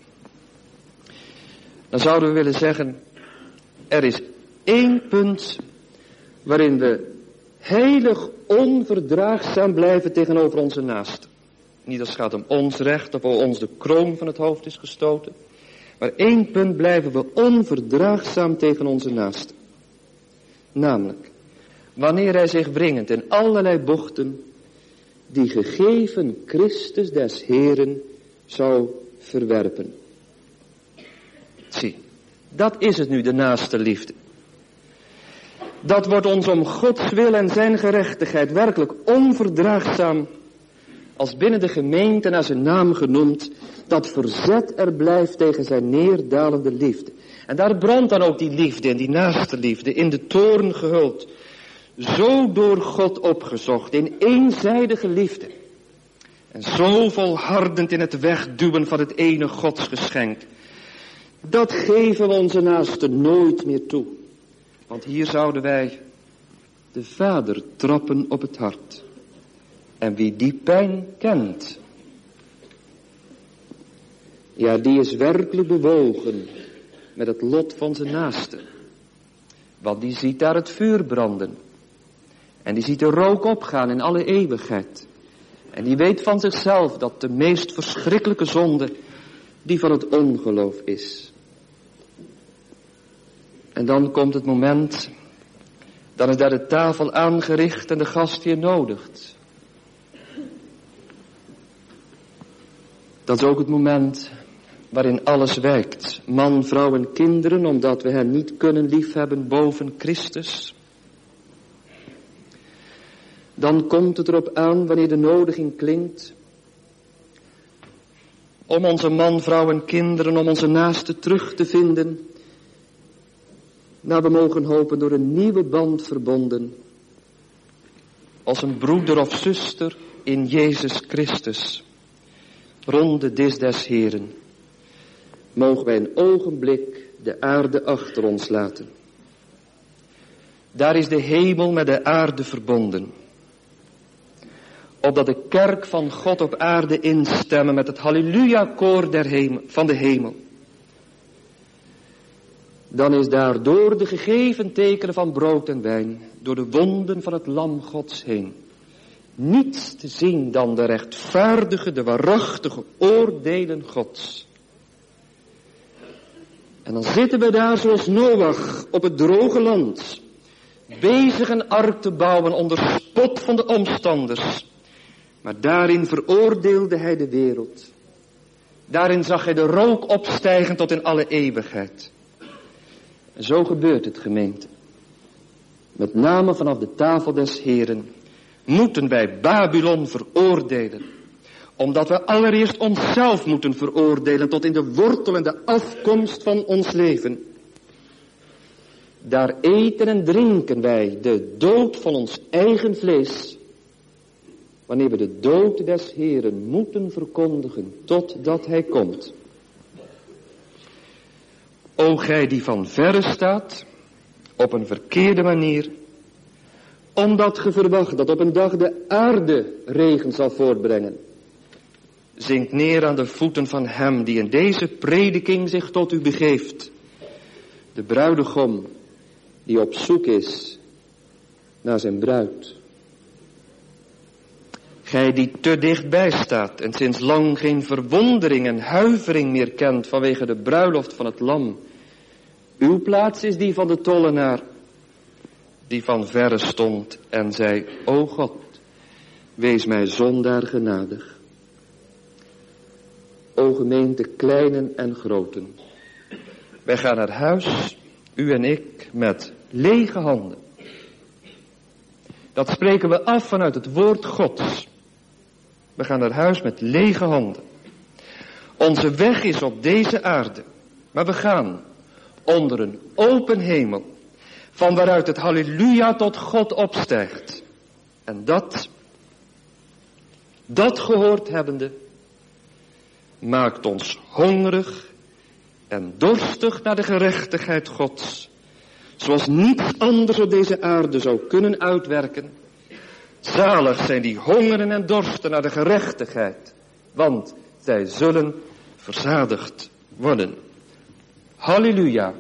Dan zouden we willen zeggen, er is één punt waarin we heilig onverdraagzaam blijven tegenover onze naasten. Niet als het gaat om ons recht of ons de kroon van het hoofd is gestoten. Maar één punt blijven we onverdraagzaam tegen onze naaste. Namelijk, wanneer hij zich wringend in allerlei bochten die gegeven Christus des Heeren zou verwerpen. Zie, dat is het nu, de naaste liefde. Dat wordt ons om Gods wil en zijn gerechtigheid werkelijk onverdraagzaam, als binnen de gemeente naar zijn naam genoemd, dat verzet er blijft tegen zijn neerdalende liefde. En daar brandt dan ook die liefde in, die naaste liefde, in de toorn gehuld. Zo door God opgezocht, in eenzijdige liefde. En zo volhardend in het wegduwen van het ene godsgeschenk. Dat geven we onze naaste nooit meer toe. Want hier zouden wij de Vader trappen op het hart. En wie die pijn kent, ja, die is werkelijk bewogen met het lot van zijn naaste. Want die ziet daar het vuur branden. En die ziet de rook opgaan in alle eeuwigheid. En die weet van zichzelf dat de meest verschrikkelijke zonde die van het ongeloof is. En dan komt het moment, dan is daar de tafel aangericht en de gastheer nodigt. Dat is ook het moment waarin alles wijkt. Man, vrouw en kinderen, omdat we hen niet kunnen liefhebben boven Christus. Dan komt het erop aan, wanneer de nodiging klinkt, om onze man, vrouw en kinderen, om onze naasten terug te vinden, naar we mogen hopen door een nieuwe band verbonden, als een broeder of zuster in Jezus Christus. Rond de dis des Heren mogen wij een ogenblik de aarde achter ons laten. Daar is de hemel met de aarde verbonden. Opdat de kerk van God op aarde instemmen met het halleluja-koor der hemel, van de hemel. Dan is daar door de gegeven tekenen van brood en wijn, door de wonden van het lam Gods heen, niets te zien dan de rechtvaardige, de waarachtige oordelen Gods. En dan zitten we daar zoals Noach op het droge land, bezig een ark te bouwen onder spot van de omstanders. Maar daarin veroordeelde hij de wereld. Daarin zag hij de rook opstijgen tot in alle eeuwigheid. En zo gebeurt het, gemeente. Met name vanaf de tafel des Heren moeten wij Babylon veroordelen. Omdat we allereerst onszelf moeten veroordelen tot in de wortel en de afkomst van ons leven. Daar eten en drinken wij de dood van ons eigen vlees. Wanneer we de dood des Heren moeten verkondigen totdat hij komt. O gij die van verre staat, op een verkeerde manier, omdat ge verwacht dat op een dag de aarde regen zal voortbrengen. Zink neer aan de voeten van hem die in deze prediking zich tot u begeeft. De bruidegom die op zoek is naar zijn bruid. Gij die te dichtbij staat en sinds lang geen verwondering en huivering meer kent vanwege de bruiloft van het lam. Uw plaats is die van de tollenaar, die van verre stond en zei, o God, wees mij zondaar genadig. O gemeente kleinen en groten, wij gaan naar huis, u en ik, met lege handen. Dat spreken we af vanuit het woord Gods. We gaan naar huis met lege handen. Onze weg is op deze aarde, maar we gaan onder een open hemel, van waaruit het halleluja tot God opstijgt. En dat, dat gehoord hebbende, maakt ons hongerig en dorstig naar de gerechtigheid Gods, zoals niets anders op deze aarde zou kunnen uitwerken. Zalig zijn die hongeren en dorsten naar de gerechtigheid, want zij zullen verzadigd worden. Halleluja.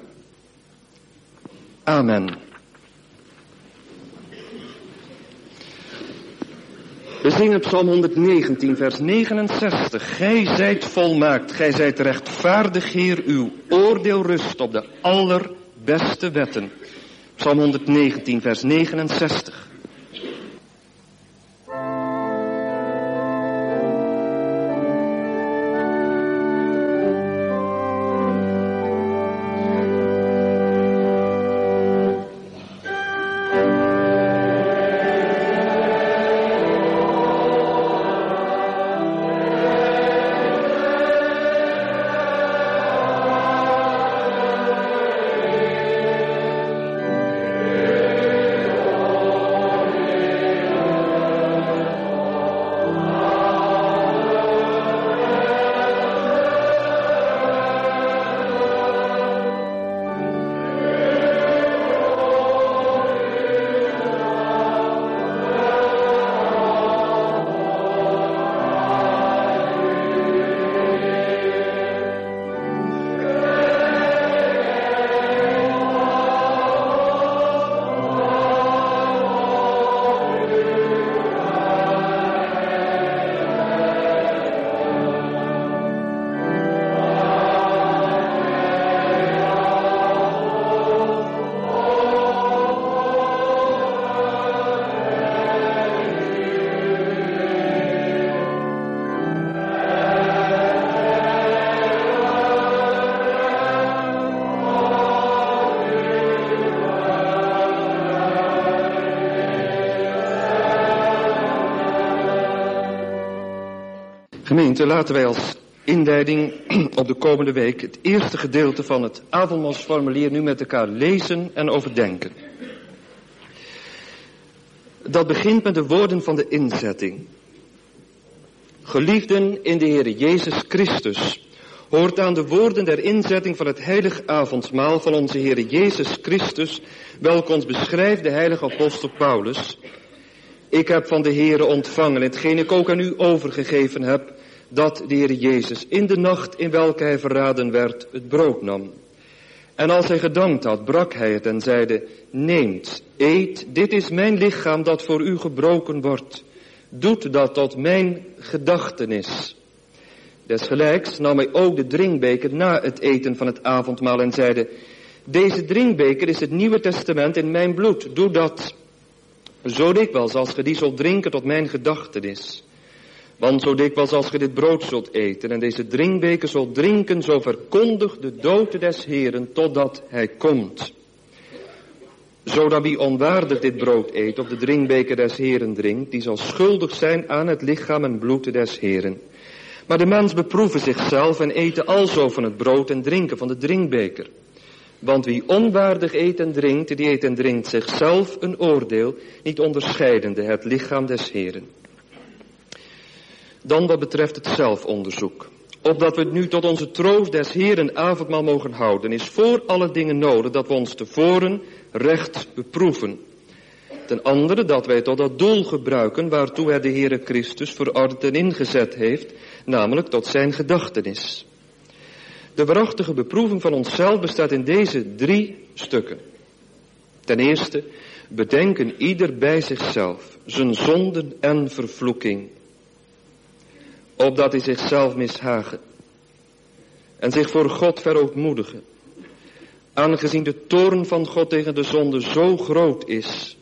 Amen. We zingen Psalm honderdnegentien, vers negenenzestig. Gij zijt volmaakt, gij zijt rechtvaardig, Heer, uw oordeel rust op de allerbeste wetten. Psalm honderdnegentien, vers negenenzestig. Gemeente, laten wij als inleiding op de komende week het eerste gedeelte van het avondmaalsformulier nu met elkaar lezen en overdenken. Dat begint met de woorden van de inzetting. Geliefden in de Heere Jezus Christus, hoort aan de woorden der inzetting van het heilig avondmaal van onze Heere Jezus Christus, welke ons beschrijft de heilige apostel Paulus. Ik heb van de Heere ontvangen, hetgeen ik ook aan u overgegeven heb, dat de Heere Jezus in de nacht in welke hij verraden werd, het brood nam. En als hij gedankt had, brak hij het en zeide, neemt, eet, dit is mijn lichaam dat voor u gebroken wordt. Doet dat tot mijn gedachtenis. Desgelijks nam hij ook de drinkbeker na het eten van het avondmaal en zeide, deze drinkbeker is het Nieuwe Testament in mijn bloed. Doe dat zo dikwijls als ge die zult drinken tot mijn gedachtenis. Want zo dikwijls als ge dit brood zult eten en deze drinkbeker zult drinken, zo verkondigt de dood des Heeren totdat hij komt. Zodat wie onwaardig dit brood eet of de drinkbeker des Heeren drinkt, die zal schuldig zijn aan het lichaam en bloed des Heeren. Maar de mens beproeven zichzelf en eten alzo van het brood en drinken van de drinkbeker. Want wie onwaardig eet en drinkt, die eet en drinkt zichzelf een oordeel, niet onderscheidende het lichaam des Heeren. Dan wat betreft het zelfonderzoek. Opdat we het nu tot onze troost des Heeren avondmaal mogen houden, is voor alle dingen nodig dat we ons tevoren recht beproeven. Ten andere dat wij tot dat doel gebruiken waartoe hij de Heere Christus verordend en ingezet heeft, namelijk tot zijn gedachtenis. De waarachtige beproeving van onszelf bestaat in deze drie stukken. Ten eerste, bedenken ieder bij zichzelf zijn zonden en vervloeking, opdat hij zichzelf mishagen en zich voor God verootmoedigen, aangezien de toorn van God tegen de zonde zo groot is,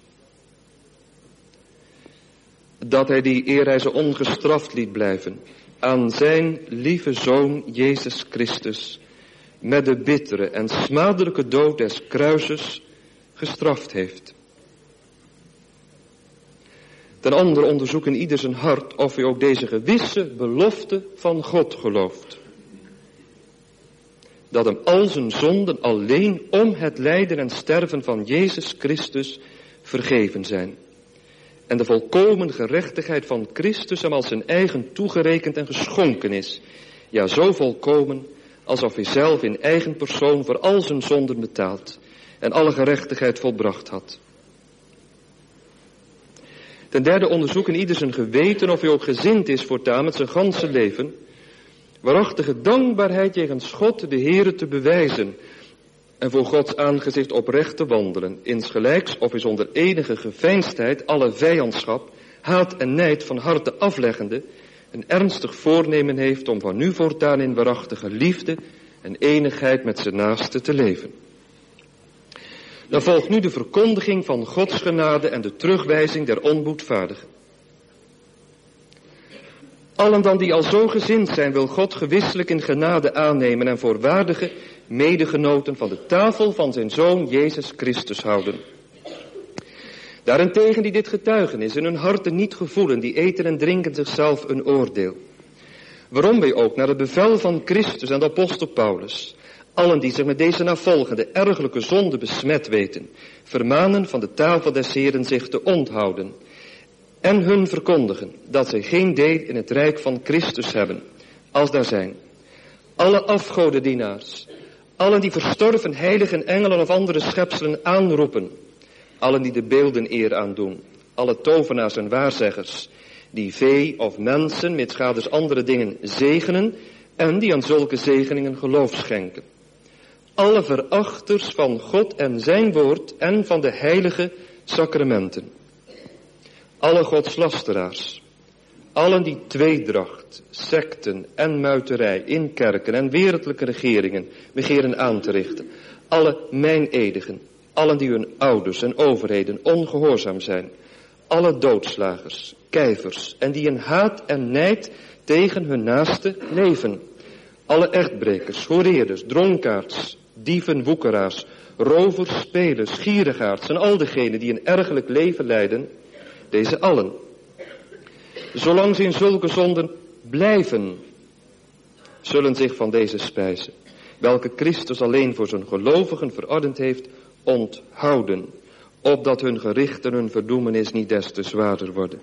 dat hij die eer hij ze ongestraft liet blijven, aan zijn lieve Zoon Jezus Christus met de bittere en smadelijke dood des kruises gestraft heeft. Ten andere onderzoeken ieder zijn hart of hij ook deze gewisse belofte van God gelooft. Dat hem al zijn zonden alleen om het lijden en sterven van Jezus Christus vergeven zijn. En de volkomen gerechtigheid van Christus hem als zijn eigen toegerekend en geschonken is. Ja, zo volkomen alsof hij zelf in eigen persoon voor al zijn zonden betaald en alle gerechtigheid volbracht had. Ten derde onderzoeken ieder zijn geweten of hij ook gezind is voortaan met zijn ganse leven waarachtige dankbaarheid jegens God de Heere te bewijzen en voor Gods aangezicht oprecht te wandelen, insgelijks of hij zonder enige geveinsdheid alle vijandschap haat en nijd van harte afleggende, een ernstig voornemen heeft om van nu voortaan in waarachtige liefde en enigheid met zijn naaste te leven. Dan volgt nu de verkondiging van Gods genade en de terugwijzing der onboedvaardigen. Allen dan die al zo gezind zijn, wil God gewisselijk in genade aannemen en voor waardige medegenoten van de tafel van zijn Zoon Jezus Christus houden. Daarentegen die dit getuigenis in hun harten niet gevoelen, die eten en drinken zichzelf een oordeel. Waarom wij ook naar het bevel van Christus en de apostel Paulus, allen die zich met deze navolgende ergelijke zonde besmet weten, vermanen van de tafel des Heeren zich te onthouden en hun verkondigen dat zij geen deel in het rijk van Christus hebben, als daar zijn. Alle afgodendienaars, allen die verstorven heiligen engelen of andere schepselen aanroepen, allen die de beelden eer aandoen, alle tovenaars en waarzeggers, die vee of mensen, mitsgaders andere dingen zegenen en die aan zulke zegeningen geloof schenken. Alle verachters van God en zijn woord en van de heilige sacramenten. Alle godslasteraars, allen die tweedracht, secten en muiterij in kerken en wereldlijke regeringen begeren aan te richten. Alle meineedigen, allen die hun ouders en overheden ongehoorzaam zijn. Alle doodslagers, kijvers en die in haat en nijd tegen hun naaste leven. Alle echtbrekers, hoereerders, dronkaards, dieven, woekeraars, rovers, spelers, gierigaards en al degenen die een ergelijk leven leiden, deze allen, zolang ze in zulke zonden blijven, zullen zich van deze spijzen, welke Christus alleen voor zijn gelovigen verordend heeft, onthouden, opdat hun gericht en hun verdoemenis niet des te zwaarder worden.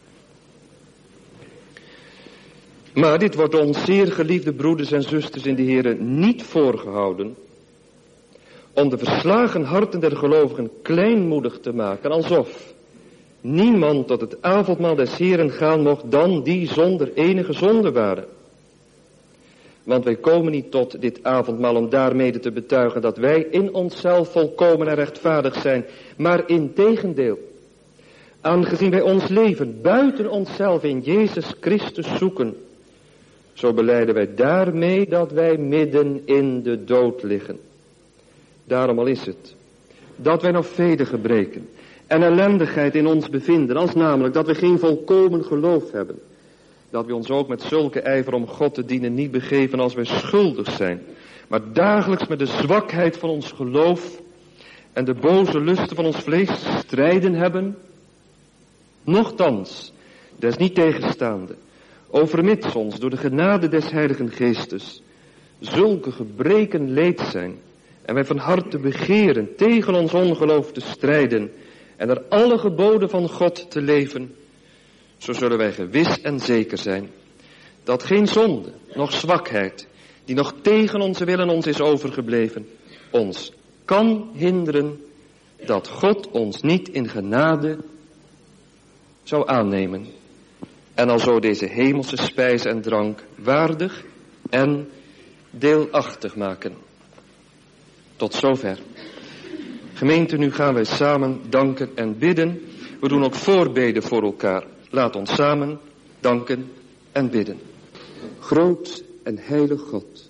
Maar dit wordt ons, zeer geliefde broeders en zusters in de Here, niet voorgehouden om de verslagen harten der gelovigen kleinmoedig te maken, alsof niemand tot het avondmaal des Heeren gaan mocht dan die zonder enige zonde waren. Want wij komen niet tot dit avondmaal om daarmede te betuigen dat wij in onszelf volkomen en rechtvaardig zijn, maar integendeel, aangezien wij ons leven buiten onszelf in Jezus Christus zoeken, zo belijden wij daarmee dat wij midden in de dood liggen. Daarom al is het dat wij nog vele gebreken en ellendigheid in ons bevinden, als namelijk dat we geen volkomen geloof hebben. Dat we ons ook met zulke ijver om God te dienen niet begeven als wij schuldig zijn, maar dagelijks met de zwakheid van ons geloof en de boze lusten van ons vlees strijden hebben. Nochtans, des niet tegenstaande, overmits ons door de genade des Heiligen Geestes zulke gebreken leed zijn en wij van harte begeren tegen ons ongeloof te strijden en er alle geboden van God te leven, zo zullen wij gewis en zeker zijn dat geen zonde, noch zwakheid, die nog tegen onze willen ons is overgebleven, ons kan hinderen dat God ons niet in genade zou aannemen en alzo deze hemelse spijs en drank waardig en deelachtig maken. Tot zover. Gemeente, nu gaan wij samen danken en bidden. We doen ook voorbeden voor elkaar. Laat ons samen danken en bidden. Groot en heilig God,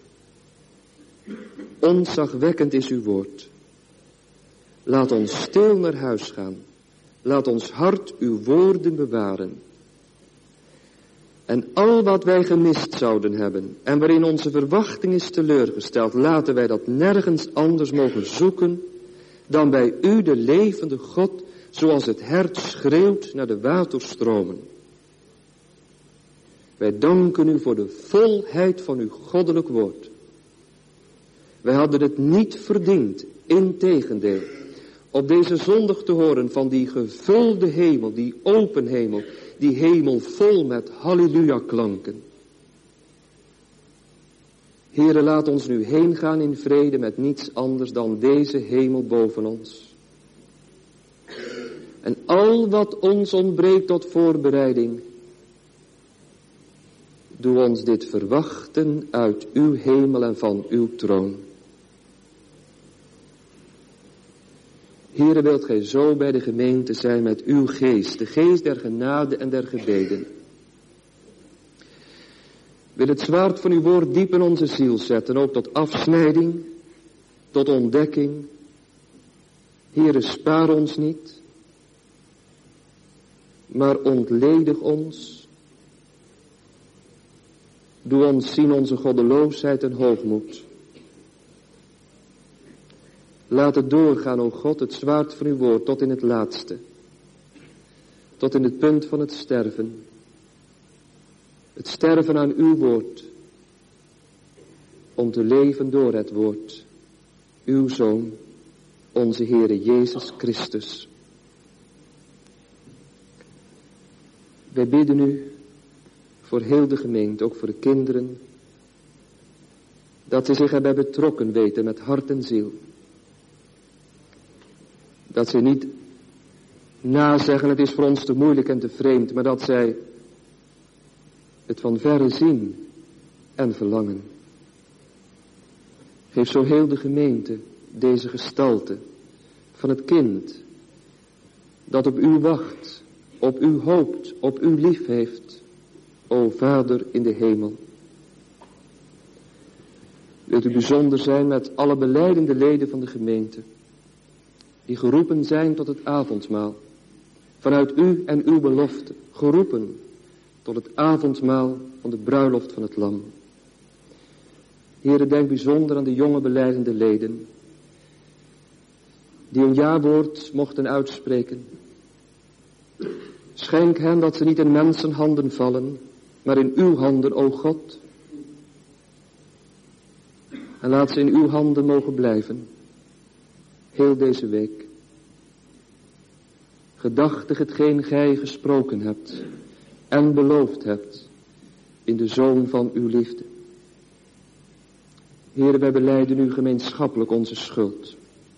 ontzagwekkend is uw woord. Laat ons stil naar huis gaan. Laat ons hart uw woorden bewaren. En al wat wij gemist zouden hebben en waarin onze verwachting is teleurgesteld, laten wij dat nergens anders mogen zoeken dan bij u, de levende God, zoals het hert schreeuwt naar de waterstromen. Wij danken u voor de volheid van uw goddelijk woord. Wij hadden het niet verdiend, integendeel, op deze zondag te horen van die gevulde hemel, die open hemel, die hemel vol met halleluja klanken. Heere, laat ons nu heen gaan in vrede met niets anders dan deze hemel boven ons. En al wat ons ontbreekt tot voorbereiding, doe ons dit verwachten uit uw hemel en van uw troon. Heere, wilt gij zo bij de gemeente zijn met uw geest, de geest der genade en der gebeden. Wil het zwaard van uw woord diep in onze ziel zetten, ook tot afsnijding, tot ontdekking. Heere, spaar ons niet, maar ontledig ons. Doe ons zien onze goddeloosheid en hoogmoed. Laat het doorgaan, o God, het zwaard van uw woord, tot in het laatste. Tot in het punt van het sterven. Het sterven aan uw woord. Om te leven door het woord. Uw Zoon, onze Heere Jezus Christus. Wij bidden u voor heel de gemeente, ook voor de kinderen, dat ze zich erbij betrokken weten met hart en ziel. Dat ze niet nazeggen, het is voor ons te moeilijk en te vreemd, maar dat zij het van verre zien en verlangen. Geef zo heel de gemeente deze gestalte van het kind dat op u wacht, op u hoopt, op u lief heeft, o Vader in de hemel. Wilt u bijzonder zijn met alle belijdende leden van de gemeente, die geroepen zijn tot het avondmaal, vanuit u en uw belofte, geroepen tot het avondmaal van de bruiloft van het Lam. Heere, denk bijzonder aan de jonge belijdende leden, die een jawoord mochten uitspreken. Schenk hen dat ze niet in mensenhanden vallen, maar in uw handen, o God. En laat ze in uw handen mogen blijven, heel deze week. Gedachtig hetgeen gij gesproken hebt en beloofd hebt in de Zoon van uw liefde. Heere, wij belijden u gemeenschappelijk onze schuld.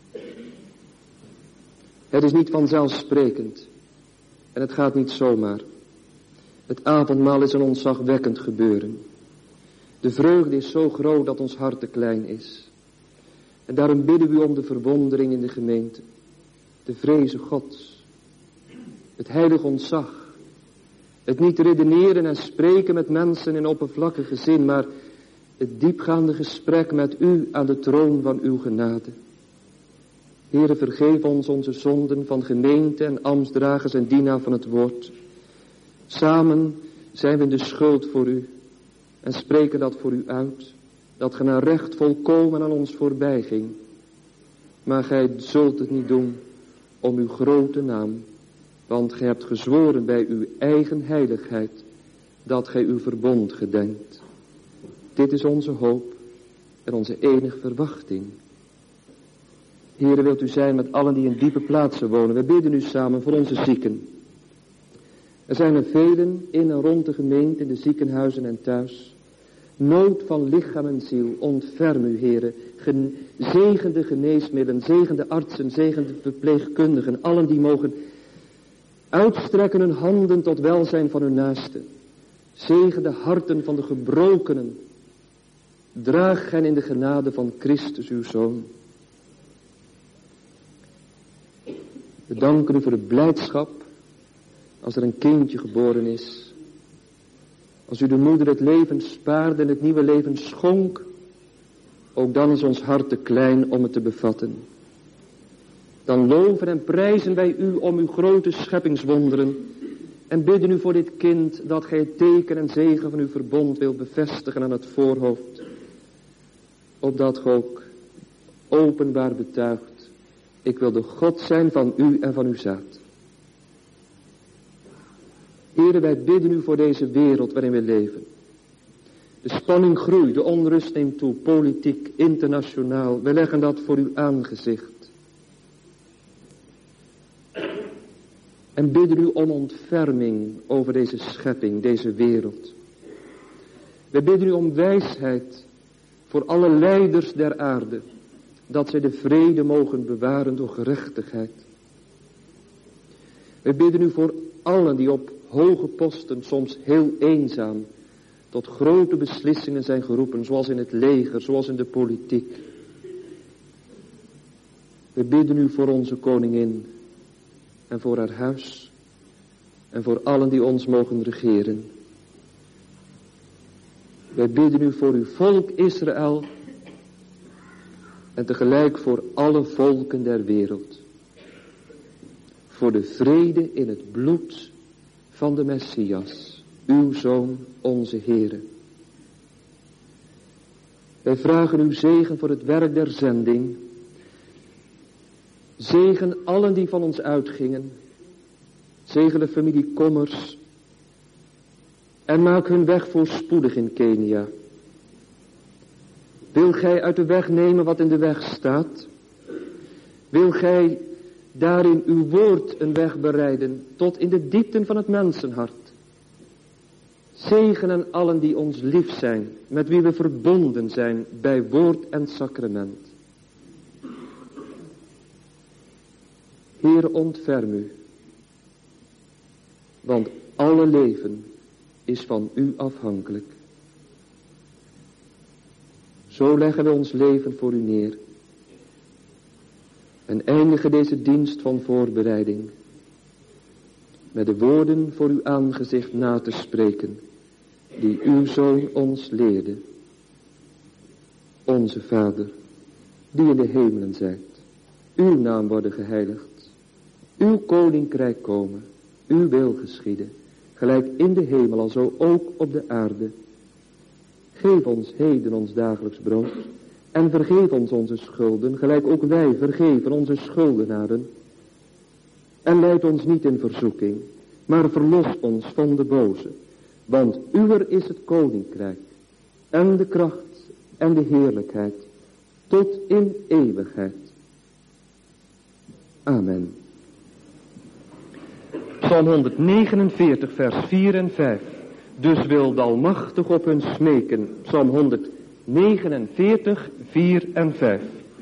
Het is niet vanzelfsprekend en het gaat niet zomaar. Het avondmaal is een ontzagwekkend gebeuren. De vreugde is zo groot dat ons hart te klein is. En daarom bidden we u om de verwondering in de gemeente. De vreze Gods. Het heilig ontzag. Het niet redeneren en spreken met mensen in oppervlakkige zin, maar het diepgaande gesprek met u aan de troon van uw genade. Heere, vergeef ons onze zonden van gemeente en ambtsdragers en dienaar van het woord. Samen zijn we in de schuld voor u en spreken dat voor u uit, dat ge naar recht volkomen aan ons voorbij ging. Maar gij zult het niet doen om uw grote naam, want gij hebt gezworen bij uw eigen heiligheid dat gij uw verbond gedenkt. Dit is onze hoop en onze enige verwachting. Heere, wilt u zijn met allen die in diepe plaatsen wonen. We bidden u samen voor onze zieken. Er zijn er velen in en rond de gemeente, in de ziekenhuizen en thuis. Nood van lichaam en ziel, ontferm u, Heere. Gen, zegen de geneesmiddelen, zegen de artsen, zegen de verpleegkundigen. Allen die mogen uitstrekken hun handen tot welzijn van hun naasten. Zegen de harten van de gebrokenen. Draag hen in de genade van Christus uw Zoon. We danken u voor de blijdschap als er een kindje geboren is. Als u de moeder het leven spaarde en het nieuwe leven schonk, ook dan is ons hart te klein om het te bevatten. Dan loven en prijzen wij u om uw grote scheppingswonderen en bidden u voor dit kind dat gij het teken en zegen van uw verbond wilt bevestigen aan het voorhoofd. Opdat ge ook openbaar betuigt, ik wil de God zijn van u en van uw zaad. Heere, wij bidden u voor deze wereld waarin we leven. De spanning groeit, de onrust neemt toe, politiek, internationaal. Wij leggen dat voor uw aangezicht. En bidden u om ontferming over deze schepping, deze wereld. Wij bidden u om wijsheid voor alle leiders der aarde. Dat zij de vrede mogen bewaren door gerechtigheid. Wij bidden u voor allen die op hoge posten, soms heel eenzaam, tot grote beslissingen zijn geroepen, zoals in het leger, zoals in de politiek. We bidden u voor onze koningin en voor haar huis en voor allen die ons mogen regeren. Wij bidden u voor uw volk Israël en tegelijk voor alle volken der wereld. Voor de vrede in het bloed van de Messias, uw Zoon, onze Heere. Wij vragen uw zegen voor het werk der zending. Zegen allen die van ons uitgingen. Zegen de familie Kommers. En maak hun weg voorspoedig in Kenia. Wil gij uit de weg nemen wat in de weg staat? Wil gij daarin uw woord een weg bereiden tot in de diepten van het mensenhart? Zegenen allen die ons lief zijn, met wie we verbonden zijn bij woord en sacrament. Heere, ontferm u, want alle leven is van u afhankelijk. Zo leggen we ons leven voor u neer en eindigen deze dienst van voorbereiding met de woorden voor uw aangezicht na te spreken, die uw Zoon ons leerde. Onze Vader, die in de hemelen zijt, uw naam worden geheiligd, uw koninkrijk komen, uw wil geschieden, gelijk in de hemel alzo ook op de aarde. Geef ons heden ons dagelijks brood en vergeef ons onze schulden, gelijk ook wij vergeven onze schuldenaren. En leid ons niet in verzoeking, maar verlos ons van de boze. Want uwer is het koninkrijk en de kracht en de heerlijkheid tot in eeuwigheid. Amen. Psalm honderdnegenenveertig vers vier en vijf. Dus wil de Almachtig op hun smeken. Psalm honderdnegenenveertig, vier en vijf.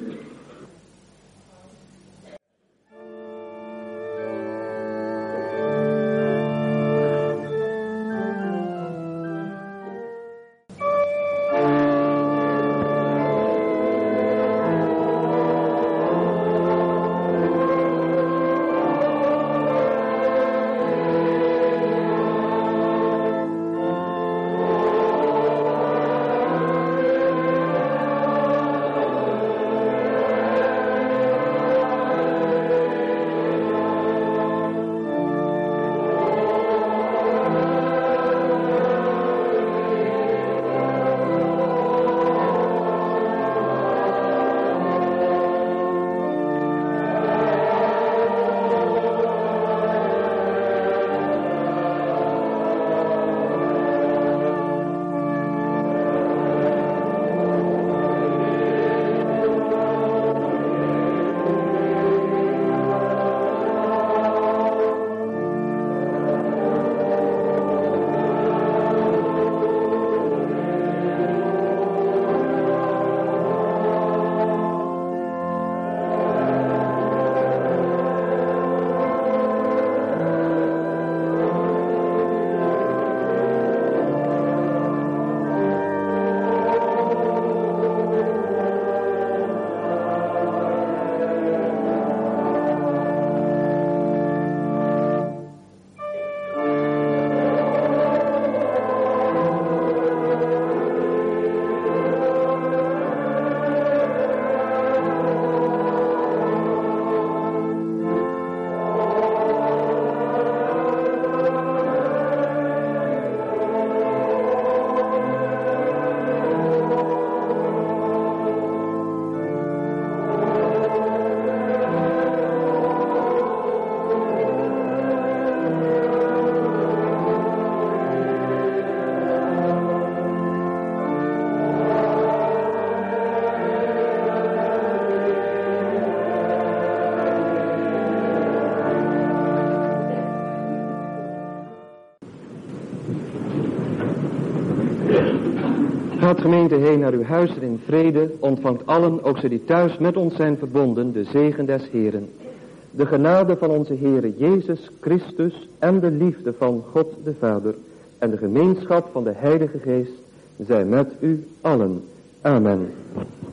Gaat gemeente heen naar uw huizen in vrede, ontvangt allen, ook ze die thuis met ons zijn verbonden, de zegen des Heeren. De genade van onze Heere Jezus Christus en de liefde van God de Vader en de gemeenschap van de Heilige Geest zij met u allen. Amen.